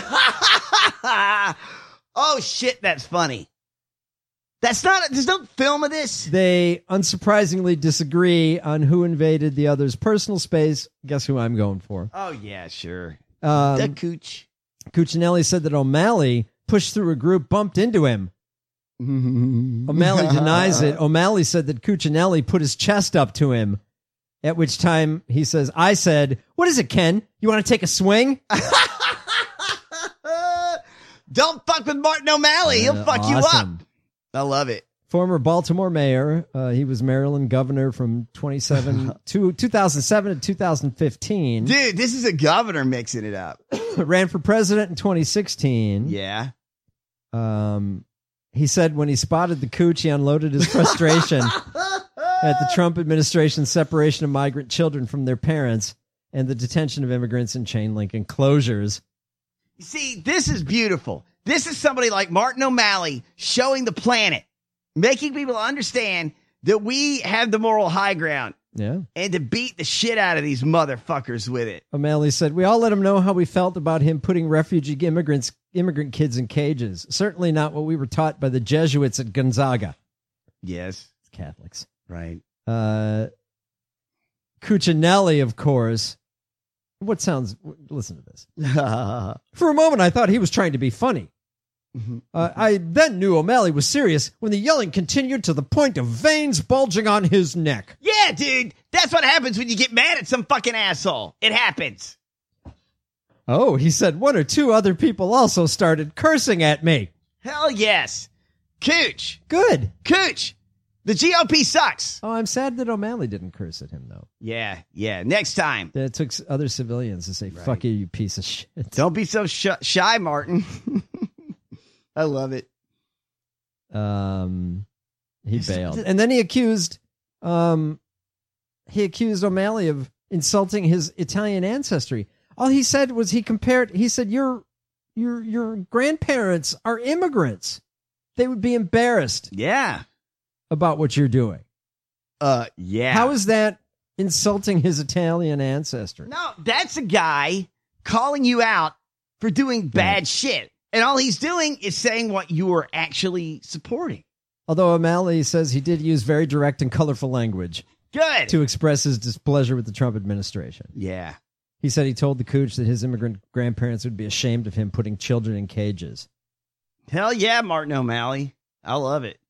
Oh, shit, that's funny. That's not, there's no film of this. They unsurprisingly disagree on who invaded the other's personal space. Guess who I'm going for? Oh, yeah, sure. Um, the Cooch. Cuccinelli said that O'Malley pushed through a group, bumped into him. O'Malley denies it. O'Malley said that Cuccinelli put his chest up to him, at which time he says, I said, what is it, Ken? You want to take a swing? Don't fuck with Martin O'Malley. He'll Uh, fuck awesome. you up. I love it. Former Baltimore mayor. Uh, he was Maryland governor from twenty-seven to two thousand seven to two thousand fifteen. Dude, this is a governor mixing it up. Ran for president in twenty sixteen. Yeah. Um, he said when he spotted the Cooch, he unloaded his frustration at the Trump administration's separation of migrant children from their parents and the detention of immigrants in chain link enclosures. See, this is beautiful. This is somebody like Martin O'Malley showing the planet, making people understand that we have the moral high ground. Yeah. And to beat the shit out of these motherfuckers with it. O'Malley said, we all let him know how we felt about him putting refugee immigrants, immigrant kids in cages. Certainly not what we were taught by the Jesuits at Gonzaga. Yes. Catholics. Right. Uh, Cuccinelli, of course. What sounds, listen to this. For a moment, I thought he was trying to be funny. Mm-hmm. Uh, I then knew O'Malley was serious when the yelling continued to the point of veins bulging on his neck. Yeah, dude. That's what happens when you get mad at some fucking asshole. It happens. Oh, he said one or two other people also started cursing at me. Hell yes. Cooch. Good. Cooch. The G O P sucks. Oh, I'm sad that O'Malley didn't curse at him, though. Yeah, yeah. Next time. It took other civilians to say, right. Fuck you, you piece of shit. Don't be so sh- shy, Martin. I love it. Um, he bailed. And then he accused, um, he accused O'Malley of insulting his Italian ancestry. All he said was he compared, he said, your, your, your grandparents are immigrants. They would be embarrassed. Yeah. About what you're doing. Uh, yeah. How is that insulting his Italian ancestry? No, that's a guy calling you out for doing bad right. shit. And all he's doing is saying what you are actually supporting. Although O'Malley says he did use very direct and colorful language. Good. To express his displeasure with the Trump administration. Yeah. He said he told the Cooch that his immigrant grandparents would be ashamed of him putting children in cages. Hell yeah, Martin O'Malley. I love it.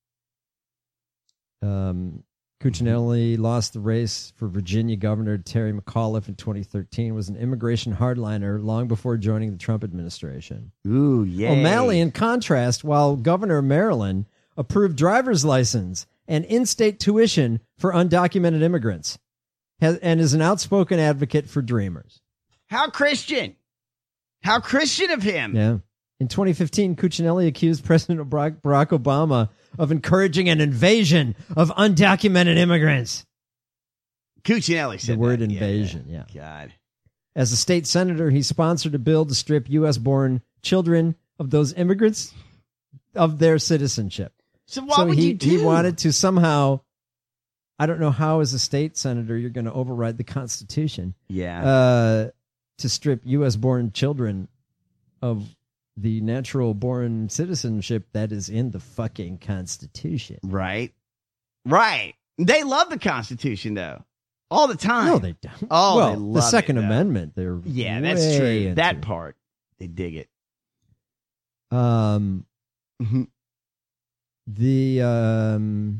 Um, Cuccinelli lost the race for Virginia Governor Terry McAuliffe in twenty thirteen, was an immigration hardliner long before joining the Trump administration. Ooh, yeah. O'Malley, in contrast, while governor of Maryland, approved driver's license and in-state tuition for undocumented immigrants, has, and is an outspoken advocate for Dreamers. How Christian. How Christian of him. Yeah. In twenty fifteen, Cuccinelli accused President Barack Obama of encouraging an invasion of undocumented immigrants. Cuccinelli said the word that. invasion, yeah, yeah. God. As a state senator, he sponsored a bill to strip U S-born children of those immigrants of their citizenship. So what so would he, you do? He wanted to somehow, I don't know how as a state senator you're going to override the Constitution. Yeah. Uh, to strip U S-born children of the natural born citizenship that is in the fucking Constitution. Right. Right. They love the Constitution, though. All the time. No, they don't. Oh, well, they love the Second it, Amendment, they're yeah, way that's true. into. That part, they dig it. Um, the um,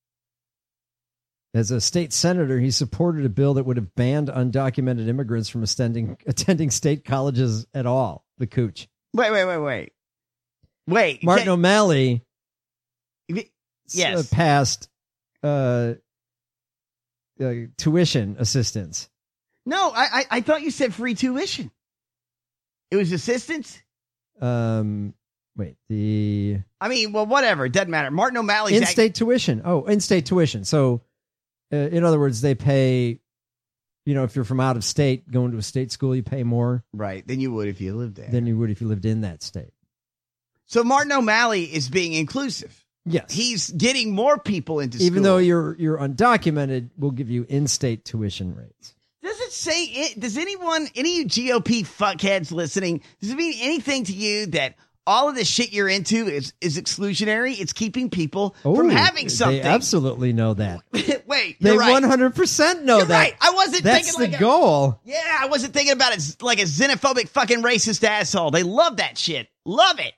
as a state senator, he supported a bill that would have banned undocumented immigrants from attending attending state colleges at all. The Cooch. Wait, wait, wait, wait. Wait. Martin can, O'Malley yes. uh, passed uh, uh, tuition assistance. No, I, I I thought you said free tuition. It was assistance? Um, wait, the... I mean, well, whatever. It doesn't matter. Martin O'Malley's... In-state act- tuition. Oh, in-state tuition. So, uh, in other words, they pay... You know, if you're from out of state, going to a state school, you pay more. Right, than you would if you lived there. Than you would if you lived in that state. So Martin O'Malley is being inclusive. Yes. He's getting more people into school. Even though you're you're undocumented, we'll give you in-state tuition rates. Does it say, it? Does anyone, any of you G O P fuckheads listening, does it mean anything to you that all of the shit you're into is, is exclusionary? It's keeping people oh, from having something. They absolutely know that. Wait, they you're right. one hundred percent know you're that. Right. I wasn't That's thinking the like goal. A, yeah, I wasn't thinking about it like a xenophobic fucking racist asshole. They love that shit. Love it.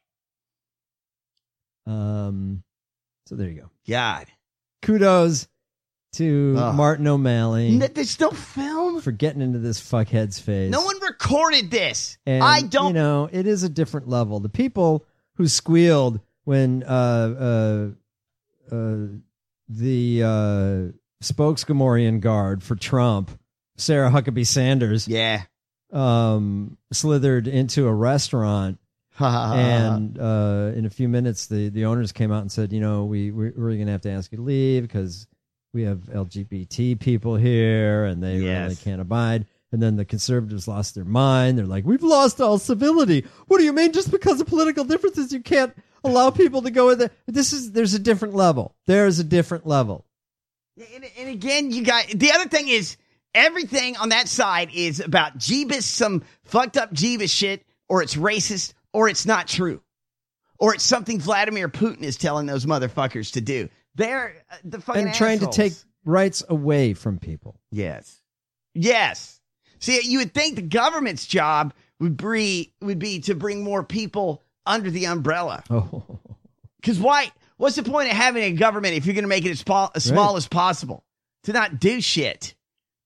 Um, so there you go. God. Kudos to Ugh. Martin O'Malley. There's still film for getting into this fuckhead's face. No one recorded this. And, I don't. You know, it is a different level. The people who squealed when uh, uh, uh, the uh, spokesgomorian guard for Trump, Sarah Huckabee Sanders, yeah, um, slithered into a restaurant. and uh, in a few minutes, the, the owners came out and said, you know, we, we, we're going to have to ask you to leave because we have L G B T people here and they Yes. really can't abide. And then the conservatives lost their mind. They're like, we've lost all civility. What do you mean? Just because of political differences, you can't allow people to go in there? This is, there's a different level. There's a different level. And, and again, you got, the other thing is, everything on that side is about Jeebus, some fucked up Jeebus shit, or it's racist, or it's not true. Or it's something Vladimir Putin is telling those motherfuckers to do. They're uh, the fucking And trying assholes. to take rights away from people. Yes. Yes. See, you would think the government's job would be, would be to bring more people under the umbrella. Oh. Because why? What's the point of having a government if you're going to make it as, po- as small Right. as possible? To not do shit.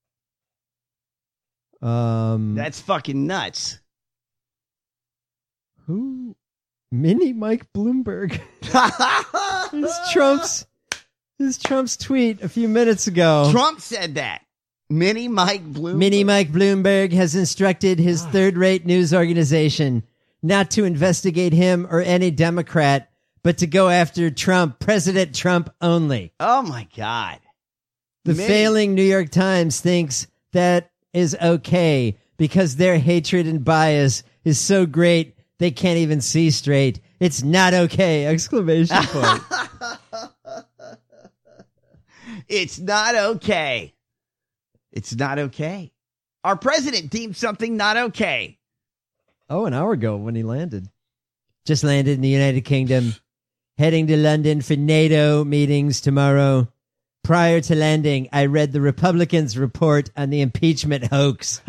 Um, That's fucking nuts. Who? Mini Mike Bloomberg. This Trump's, this Trump's tweet a few minutes ago. Trump said that. Mini Mike Bloomberg. Mini Mike Bloomberg has instructed his third-rate news organization not to investigate him or any Democrat, but to go after Trump, President Trump only. Oh, my God. The Mini- failing New York Times thinks that is okay because their hatred and bias is so great they can't even see straight. It's not okay! Exclamation point. It's not okay. It's not okay. Our president deemed something not okay. Oh, an hour ago when he landed. Just landed in the United Kingdom. Heading to London for NATO meetings tomorrow. Prior to landing, I read the Republicans' report on the impeachment hoax.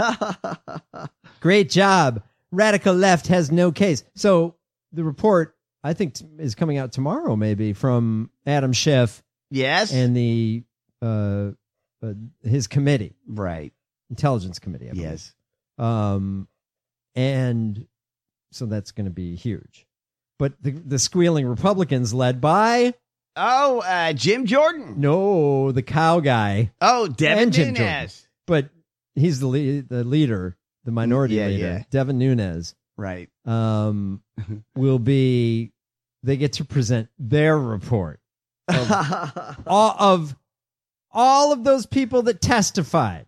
Great job. Radical left has no case. So the report, I think, t- is coming out tomorrow, maybe, from Adam Schiff. Yes. And the uh, uh, his committee. Right. Intelligence committee, I believe. Yes. Um, and so that's going to be huge. But the, the squealing Republicans led by... Oh, uh, Jim Jordan. No, the cow guy. Oh, Devin And Jim Nunes. Jordan. But he's the lead, the leader, the minority Yeah, leader, yeah. Devin Nunes. Right. Um, will be... They get to present their report. Of all of all of those people that testified.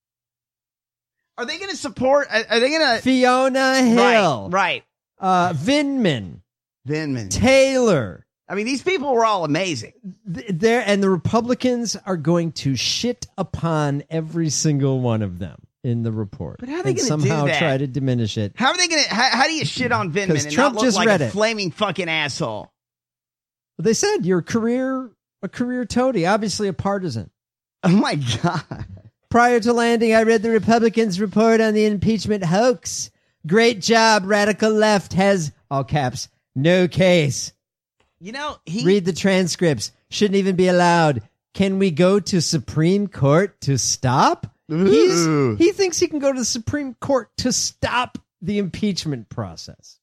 Are they going to support? Are, are they going to Fiona Hill, Right. right. uh, Vindman, Vindman, Taylor. I mean, these people were all amazing. Th- There and the Republicans are going to shit upon every single one of them in the report. But how are they and gonna somehow do that? try to diminish it? How are they going to? How, how do you shit on Vindman 'Cause and Trump not look just like read a it. flaming fucking asshole? They said you're a career a career toady, obviously a partisan. Oh my God. Prior to landing, I read the Republicans' report on the impeachment hoax. Great job. Radical left has, all caps, no case. You know, he Read the transcripts. Shouldn't even be allowed. Can we go to Supreme Court to stop? He's, Ooh. he thinks he can go to the Supreme Court to stop the impeachment process.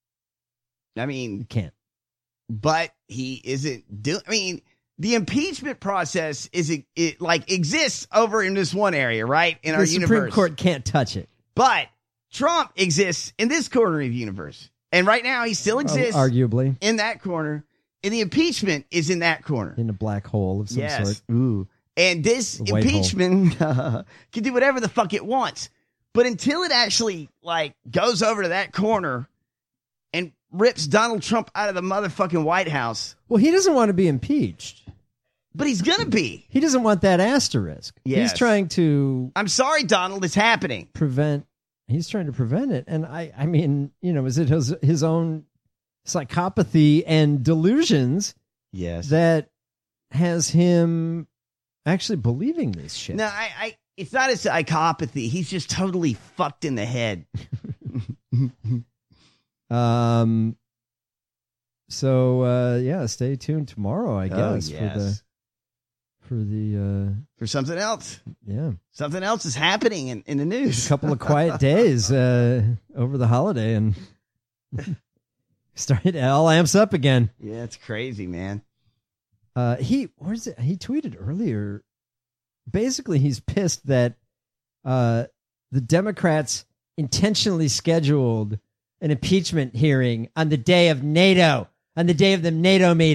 I mean, You can't. but he isn't doing. I mean, the impeachment process is it, it like exists over in this one area, right? In The our Supreme universe. Court can't touch it. But Trump exists in this corner of the universe, and right now he still exists Arguably. in that corner. And the impeachment is in that corner. In a black hole of some yes. sort. Ooh. And this The white hole. impeachment uh, can do whatever the fuck it wants. But until it actually like goes over to that corner and rips Donald Trump out of the motherfucking White House. Well, he doesn't want to be impeached. But he's going to be. He doesn't want that asterisk. Yes. He's trying to I'm sorry, Donald, it's happening. prevent. He's trying to prevent it. And I, I mean, you know, is it his, his own psychopathy and delusions Yes. that has him actually believing this shit? No, I, I, it's not a psychopathy. He's just totally fucked in the head. Um. So uh, yeah, stay tuned tomorrow, I Oh, guess, yes. for the for the uh, For something else. yeah, Something else is happening in, in the news. a couple of quiet days uh, over the holiday, and started it all amps up again. Yeah, it's crazy, man. Uh, he where's it? He tweeted earlier. Basically, he's pissed that uh, the Democrats intentionally scheduled an impeachment hearing on the day of NATO, on the day of the NATO meeting.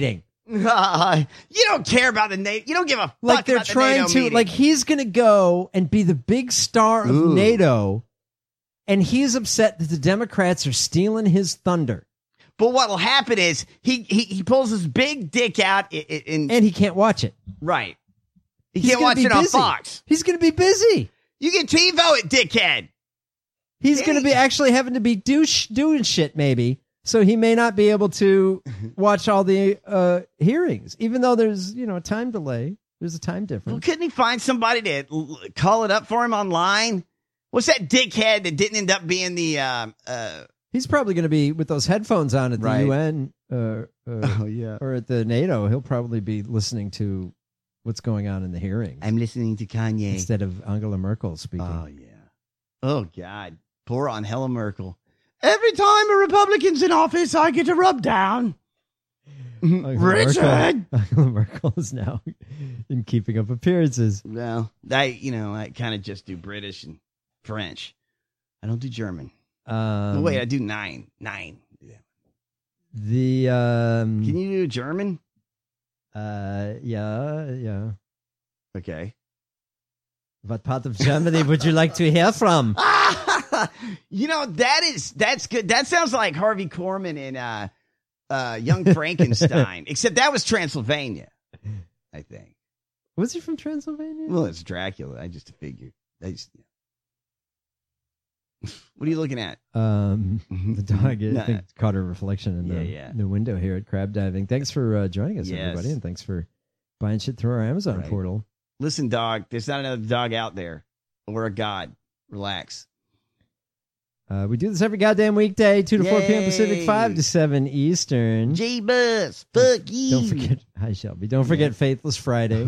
Uh, you don't care about the NATO. You don't give a fuck Like they're about the trying NATO to, meeting. like he's going to go and be the big star of Ooh. NATO, and he's upset that the Democrats are stealing his thunder. But what'll happen is he he, he pulls his big dick out, in, in, And he can't watch it. right. He He's can't gonna watch be it on busy. Fox. He's going to be busy. You can TiVo it, dickhead. He's going to be actually having to be do sh- doing shit maybe, so he may not be able to watch all the uh, hearings, even though there's you know a time delay. There's a time difference. Well, couldn't he find somebody to l- call it up for him online? What's that dickhead that didn't end up being the? Um, uh, He's probably going to be with those headphones on at the Right. U N uh, uh, Oh, yeah. or at the NATO. He'll probably be listening to what's going on in the hearings I'm listening to Kanye. instead of Angela Merkel speaking. Oh yeah. Oh God. Poor Angela Merkel. Every time a Republican's in office, I get to rub down. Angela Richard. Merkel, Angela Merkel is now in Keeping Up Appearances. Well, I you know I kind of just do British and French. I don't do German. Um, Oh, wait, I do nine. Nine. the um, Can you do German? uh, yeah, yeah. Okay. What part of Germany would you like to hear from? You know, that is that's good. That sounds like Harvey Korman in uh, uh, Young Frankenstein, except that was Transylvania, I think. Was he from Transylvania? Well, it's Dracula. I just figured. I just. What are you looking at? Um, the dog I Nah. think caught her reflection in the, Yeah, yeah. the window here at Crab Diving. Thanks for uh, joining us, Yes. everybody, and thanks for buying shit through our Amazon Right. portal. Listen, dog. There's not another dog out there, or a god. Relax. Uh, we do this every goddamn weekday, two to four p.m. Pacific, Yay. five to seven Eastern. J Bus, fuck you. Don't forget, hi Shelby. Don't forget Faithless Friday.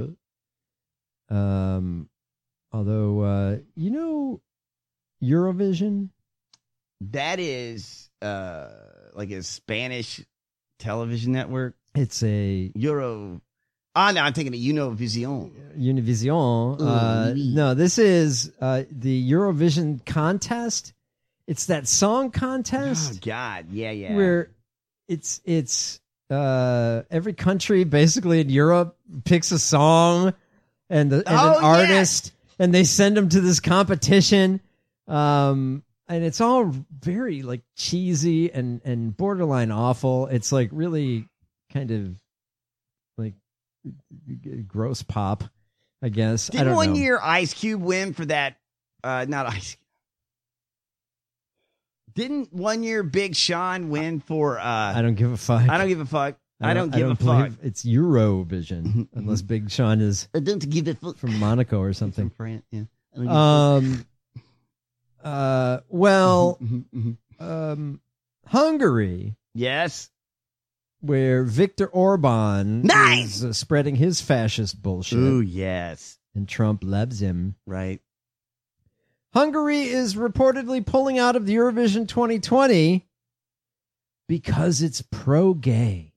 um, although uh, you know, Eurovision. That is uh like a Spanish television network. It's a Euro. Ah, no, I'm thinking of Univision. Univision. Uh, Ooh, oui. no, this is uh, the Eurovision contest. It's that song Oh contest God, yeah, yeah. where it's it's uh, every country basically in Europe picks a song and, the, and Oh, an artist, and they send them to this competition. Um, and it's all very like cheesy and and borderline awful. It's like really kind of like gross pop, I guess. I Didn't don't one know. year Ice Cube win for that? Uh, not Ice. Didn't one year Big Sean win for? Uh, I don't give a fuck. I don't give a fuck. I don't, give a fuck. believe It's Eurovision, unless Big Sean is I don't give a fuck. from Monaco or something. France, yeah. I don't give a fuck. Um. Uh. Well. Mhm. Um. Hungary, Yes. where Viktor Orban Nine! is uh, spreading his fascist bullshit, Ooh, yes. and Trump loves him. Right. Hungary is reportedly pulling out of the Eurovision twenty twenty because it's pro-gay.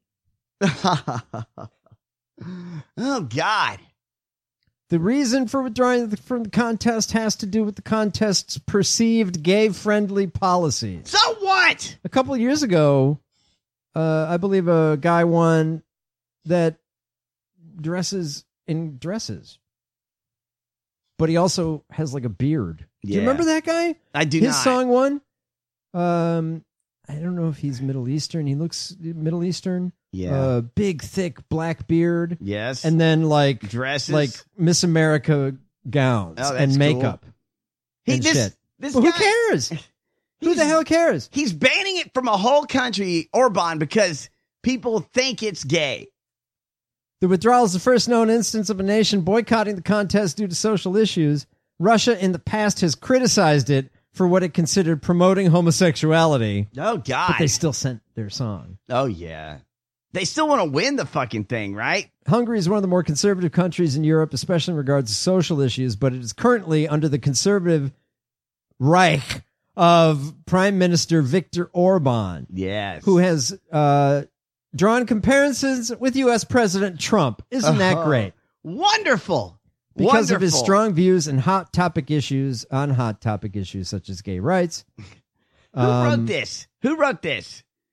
Oh God. The reason for withdrawing from the contest has to do with the contest's perceived gay-friendly policies. So what? A couple of years ago, uh, I believe a guy won that dresses in dresses, but he also has like a beard. Do you Yeah. remember that guy? I do His not. song won. Um, I don't know if he's Middle Eastern. He looks Middle Eastern. Yeah. Uh, big, thick, black beard. Yes. And then like Dresses. like Miss America gowns Oh, that's and cool. makeup. He- and this- shit. this Well, who guy- cares? Who the hell cares? He's banning it from a whole country, Orban, because people think it's gay. The withdrawal is the first known instance of a nation boycotting the contest due to social issues. Russia in the past has criticized it for what it considered promoting homosexuality. Oh God. But they still sent their song. Oh yeah. They still want to win the fucking thing, right? Hungary is one of the more conservative countries in Europe, especially in regards to social issues, but it is currently under the conservative Reich of Prime Minister Viktor Orban, Yes. who has uh, drawn comparisons with U S President Trump. Isn't that Uh-huh. great? Wonderful. Because of his Wonderful. strong views and hot topic issues on hot topic issues such as gay rights. Who wrote this? Who wrote this?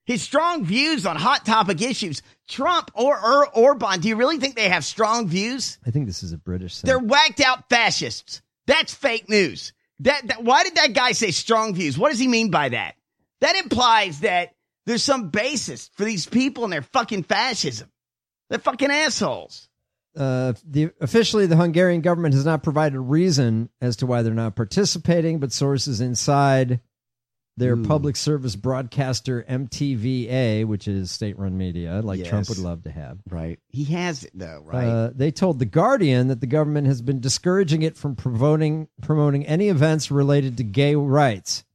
His strong views on hot topic issues. Trump or, or Orban, do you really think they have strong views? I think this is a British thing. They're whacked out fascists. That's fake news. That, that why did that guy say strong views? What does he mean by that? That implies that there's some basis for these people and their fucking fascism. They're fucking assholes. Uh, the officially, the Hungarian government has not provided a reason as to why they're not participating, but sources inside their Ooh. public service broadcaster M T V A, which is state-run media, like Yes. Trump would love to have. Right. He has it, though, right? Uh, they told The Guardian that the government has been discouraging it from promoting promoting any events related to gay rights.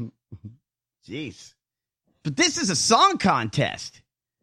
Jeez. But this is a song contest.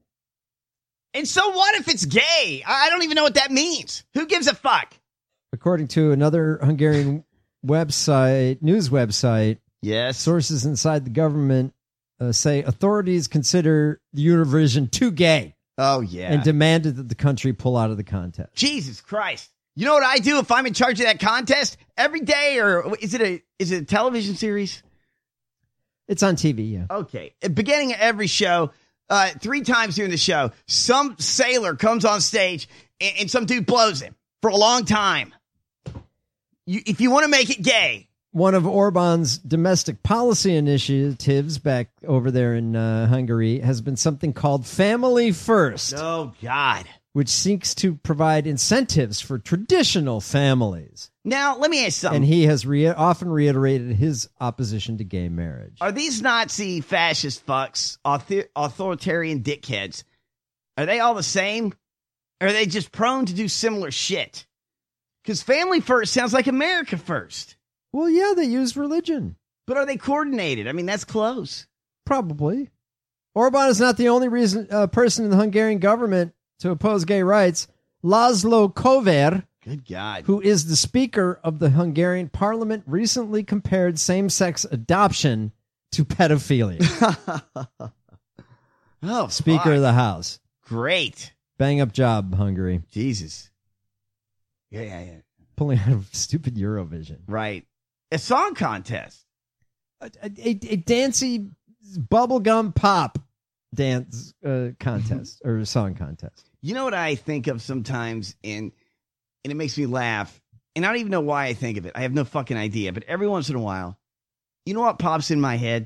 And so what if it's gay? I I don't even know what that means. Who gives a fuck? According to another Hungarian website, news website, yes, sources inside the government uh, say authorities consider the Eurovision too gay. Oh, yeah. And demanded that the country pull out of the contest. Jesus Christ. You know what I do if I'm in charge of that contest? Every day, or is it a is it a television series? It's on T V, yeah. Okay. At the beginning of every show, uh, three times during the show, some sailor comes on stage and, and some dude blows him for a long time. You, if you want to make it gay. One of Orban's domestic policy initiatives back over there in uh, Hungary has been something called Family First. Oh, God. Which seeks to provide incentives for traditional families. Now, let me ask something. And he has re- often reiterated his opposition to gay marriage. Are these Nazi fascist fucks, author- authoritarian dickheads, are they all the same? Or are they just prone to do similar shit? Because Family First sounds like America First. Well, yeah, they use religion. But are they coordinated? I mean, that's close. Probably. Orban is not the only reason uh, person in the Hungarian government to oppose gay rights. Laszlo Kover, good God, who is the Speaker of the Hungarian Parliament, recently compared same-sex adoption to pedophilia. Oh, Speaker fuck. of the House. Great. Bang up job, Hungary. Jesus. Yeah, yeah, yeah. Pulling out of stupid Eurovision. Right. A song contest. A, a, a dancey bubblegum pop dance uh, contest or song contest. You know what I think of sometimes, and and it makes me laugh, and I don't even know why I think of it. I have no fucking idea, but every once in a while, you know what pops in my head?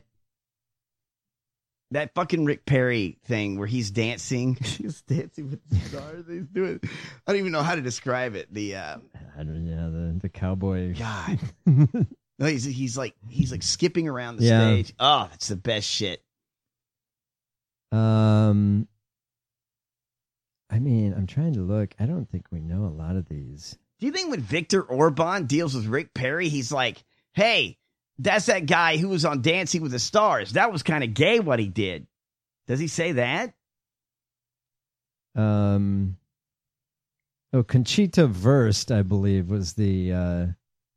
That fucking Rick Perry thing where he's dancing. He's dancing with the stars. He's doing. I don't even know how to describe it. The uh, I don't know the the cowboy. God. No, he's he's like he's like skipping around the Yeah. stage. Oh, that's the best shit. Um, I mean, I'm trying to look. I don't think we know a lot of these. Do you think when Viktor Orban deals with Rick Perry, he's like, hey, that's that guy who was on Dancing with the Stars. That was kind of gay what he did. Does he say that? Um, oh, Conchita Wurst, I believe, was the uh,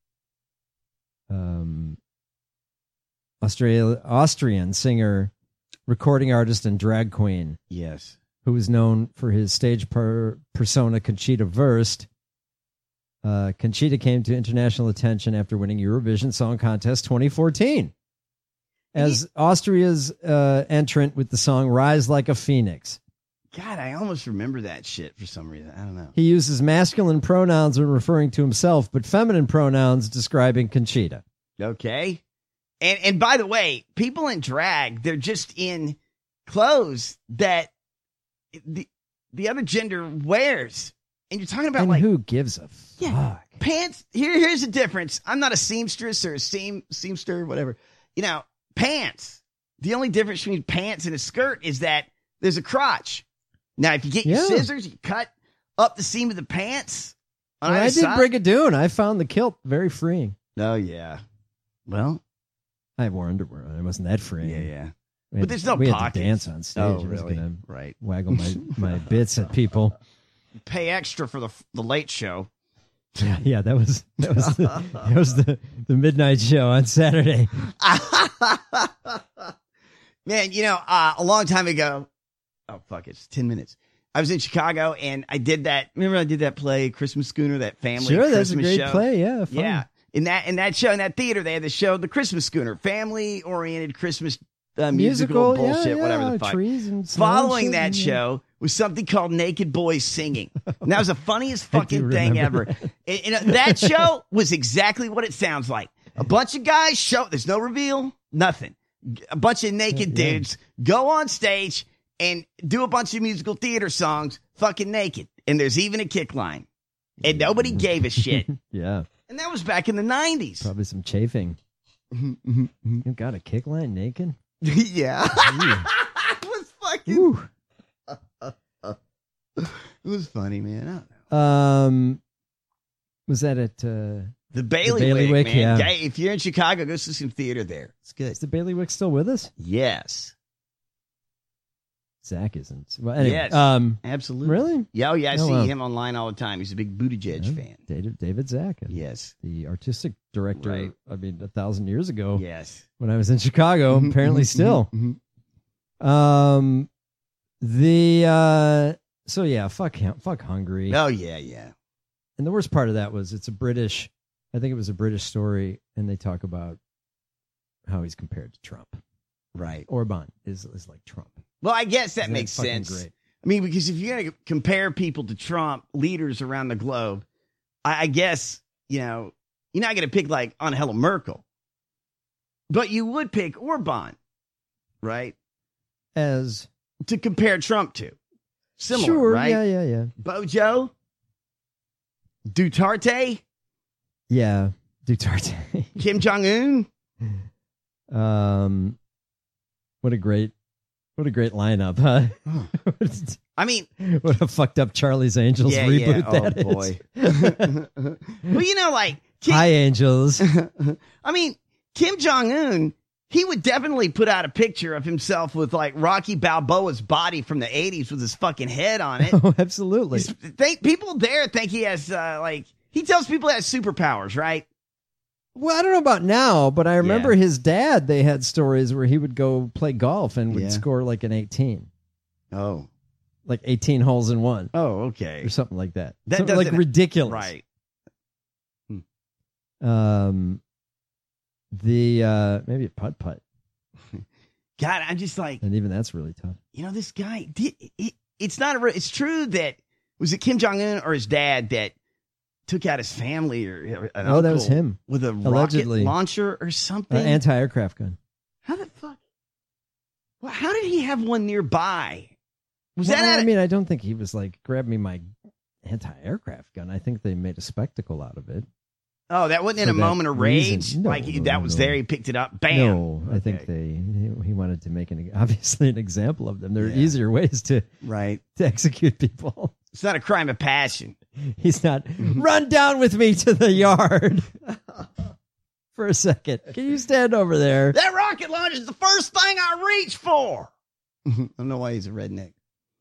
um, Australia, Austrian singer, recording artist, and drag queen. Yes. Who was known for his stage per- persona, Conchita Wurst. Uh, Conchita came to international attention after winning Eurovision Song Contest twenty fourteen as Austria's uh, entrant with the song Rise Like a Phoenix. God, I almost remember that shit for some reason. I don't know. He uses masculine pronouns when referring to himself, but feminine pronouns describing Conchita. Okay. And and by the way, people in drag, they're just in clothes that the the other gender wears. And you're talking about And like who gives a fuck? yeah, pants. Here, here's the difference. I'm not a seamstress or a seam seamster, whatever. You know, pants. The only difference between pants and a skirt is that there's a crotch. Now, if you get your Yeah. scissors, you cut up the seam of the pants. On When either I did side. Brigadoon, I found the kilt very freeing. Oh yeah. Well, I wore underwear on. It wasn't that freeing. yeah, yeah. We But had there's to- no we pockets. had to dance on stage. Oh, I was really? gonna Right. Waggle my, my bits at people. Pay extra for the the late show. Yeah, yeah, that was that was the, that was the, the midnight show on Saturday. Man, you know, uh, a long time ago. Oh fuck, it's ten minutes. I was in Chicago and I did that. Remember, I did that play, Christmas Schooner, that family Sure, Christmas that's a great show. play. Yeah, fun. Yeah, in that in that show in that theater, they had the show, the Christmas Schooner, family oriented Christmas uh, musical, Musical, yeah, bullshit, yeah, whatever the fuck. trees and snow Following and shit, that yeah. show was something called Naked Boys Singing. And that was the funniest I do fucking thing ever. remember And, and, uh, that show was exactly what it sounds like. A bunch of guys show, there's no reveal, nothing. A bunch of naked Yeah, yeah. dudes go on stage and do a bunch of musical theater songs fucking naked. And there's even a kick line. And nobody gave a shit. Yeah. And that was back in the nineties. Probably some chafing. You got a kick line naked? Yeah. It was fucking. It was funny, man. I don't know. Um, was that at uh, The Bailiwick, Bailiwick, man. yeah. Hey, if you're in Chicago, go see some theater there. It's good. Is the Bailiwick still with us? Yes. Zach isn't. Well, anyway, Yes. um, Absolutely. really? Yeah, oh, yeah. I Oh, see wow. him online all the time. He's a big Buttigieg Yeah, fan. David David Zach. Yes. The artistic director. Right. I mean, a thousand years ago. Yes. When I was in Chicago, apparently still. Um, the uh, so yeah, fuck him, fuck Hungary. Oh, yeah, yeah. And the worst part of that was it's a British. I think it was a British story, and they talk about how he's compared to Trump. Right. Orban is is like Trump. Well, I guess that Isn't makes fucking sense. Great? I mean, because if you're going to compare people to Trump, leaders around the globe, I, I guess, you know, you're not going to pick like Angela Merkel, but you would pick Orban, right? As to compare Trump to. Similar, sure, right? yeah, yeah, yeah, Bojo, Duterte, yeah. Duterte, Kim Jong Un. Um, what a great, what a great lineup, huh? I mean, what a fucked up Charlie's Angels yeah, reboot yeah. that Oh is. boy. Well, you know, like Kim, Hi, Angels. I mean, Kim Jong Un, he would definitely put out a picture of himself with like Rocky Balboa's body from the eighties with his fucking head on it. Oh, absolutely. They, people there think he has uh, like he tells people he has superpowers, right? Well, I don't know about now, but I remember Yeah. his dad. They had stories where he would go play golf and would Yeah. score like an eighteen, Oh, like eighteen holes in one, oh, okay. or something like that. That Something like doesn't- ridiculous, Right. Um, the uh maybe a putt putt, God, I'm just like, and even that's really tough. you know, this guy. Did, it, it's not a. re- It's true that was it Kim Jong Un or his dad that took out his family or an Oh, that was uncle him. with a Allegedly. rocket launcher or something. Uh, anti-aircraft gun. How the fuck? Well, how did he have one nearby? Was Well, that? At I a- mean, I don't think he was like, grab me my anti-aircraft gun. I think they made a spectacle out of it. oh, that wasn't in for a that moment of rage. reason. No, like he, no, that was no. there. He picked it up. Bam. No, I think Okay. they he, he wanted to make an obviously an example of them. There are Yeah. easier ways to Right. to execute people. It's not a crime of passion. He's not run down with me to the yard for a second. Can you stand over there? That rocket launcher is the first thing I reach for. I don't know why he's a redneck.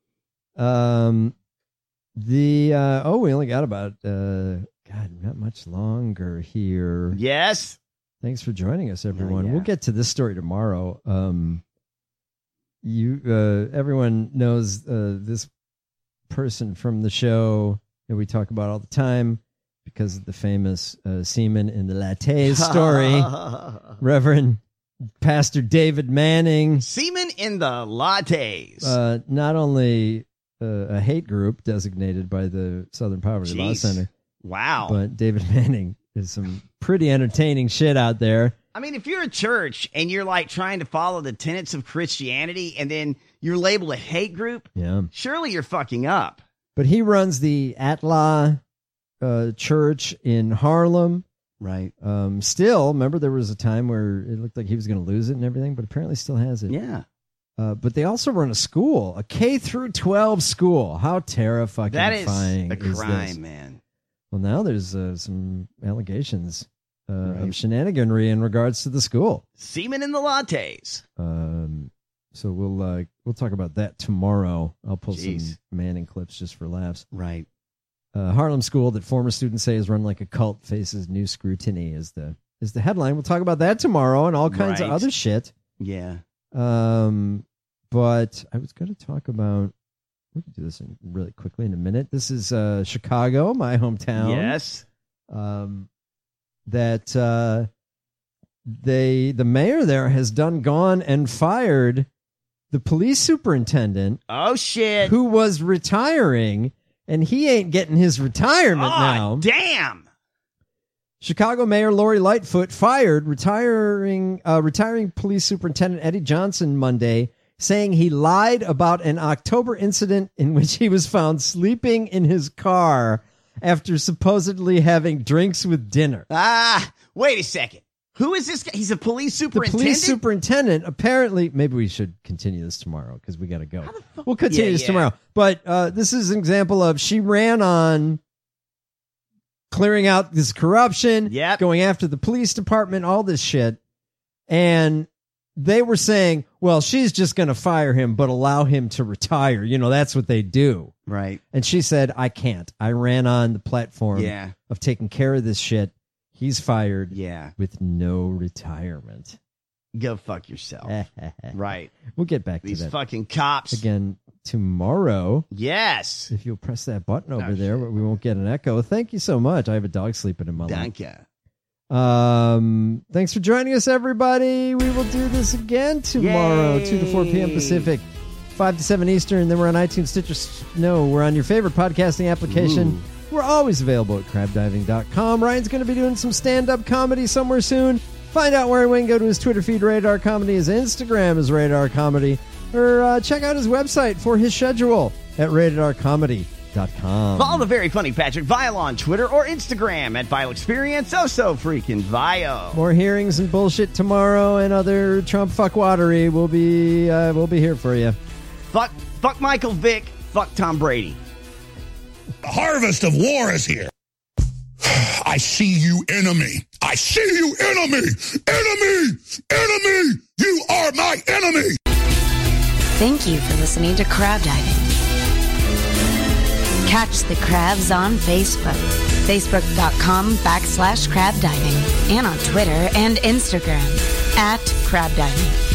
Um, the uh, oh, we only got about uh, God, not much longer here. Yes. Thanks for joining us, everyone. yeah. We'll get to this story tomorrow. Um, you, uh, everyone knows uh, this person from the show that we talk about all the time because of the famous uh, semen in the latte story. Reverend Pastor David Manning, Semen in the lattes. uh, not only uh, a hate group designated by the Southern Poverty Law Jeez. Center, Wow. but David Manning is some pretty entertaining shit out there. I mean, if you're a church and you're like trying to follow the tenets of Christianity and then you're labeled a hate group, Yeah. surely you're fucking up. But he runs the Atla uh, church in Harlem. Right. Um, still, remember there was a time where it looked like he was going to lose it and everything, but apparently still has it. Yeah. Uh, but they also run a school, a K through twelve school. How terrifying That is is a this? crime, man. Well, now there's uh, some allegations uh, Right. of shenaniganry in regards to the school. Semen in the lattes. Um, so we'll uh, we'll talk about that tomorrow. I'll pull Jeez. some Manning clips just for laughs. Right. Uh, Harlem school that former students say is run like a cult faces new scrutiny is the is the headline. We'll talk about that tomorrow and all kinds of Right. other shit. Yeah. Um, but I was going to talk about. We can do this in really quickly in a minute. This is uh, Chicago, my hometown. Yes. Um, that uh, they the mayor there has done gone and fired the police superintendent. Oh shit! Who was retiring, and he ain't getting his retirement oh, now. Damn! Chicago Mayor Lori Lightfoot fired retiring uh, retiring police superintendent Eddie Johnson Monday, saying he lied about an October incident in which he was found sleeping in his car after supposedly having drinks with dinner. Ah, wait a second. Who is this guy? He's a police superintendent? The police superintendent, apparently, maybe we should continue this tomorrow because we got to go. We'll continue Yeah, this yeah. tomorrow. But uh, this is an example of she ran on clearing out this corruption, Yep. going after the police department, all this shit. And they were saying, well, she's just going to fire him, but allow him to retire. You know, that's what they do. Right. And she said, I can't. I ran on the platform Yeah. of taking care of this shit. He's fired Yeah. with no retirement. Go fuck yourself. Right. We'll get back These to that fucking cops. again tomorrow. Yes. If you'll press that button over Oh, there, but we won't get an echo. Thank you so much. I have a dog sleeping in my lap. Thank you. Um, thanks for joining us, everybody. We will do this again tomorrow, Yay. two to four p.m. Pacific, five to seven Eastern. Then we're on iTunes, Stitcher. No, we're on your favorite podcasting application. Ooh. We're always available at crab diving dot com. Ryan's going to be doing some stand-up comedy somewhere soon. Find out where we can go to his Twitter feed, Radar Comedy. His Instagram is Radar Comedy. Or uh, check out his website for his schedule at rated r comedy dot com. Follow the very funny Patrick Vile on Twitter or Instagram at Vile Experience. Oh, so freaking Vile. More hearings and bullshit tomorrow, and other Trump fuckwatery. We'll be uh, we'll be here for you. Fuck, fuck Michael Vick. Fuck Tom Brady. The harvest of war is here. I see you, enemy. I see you, enemy. Enemy. Enemy. You are my enemy. Thank you for listening to Crab Diving. Catch the crabs on Facebook. Facebook.com backslash crab diving. And on Twitter and Instagram at crab diving.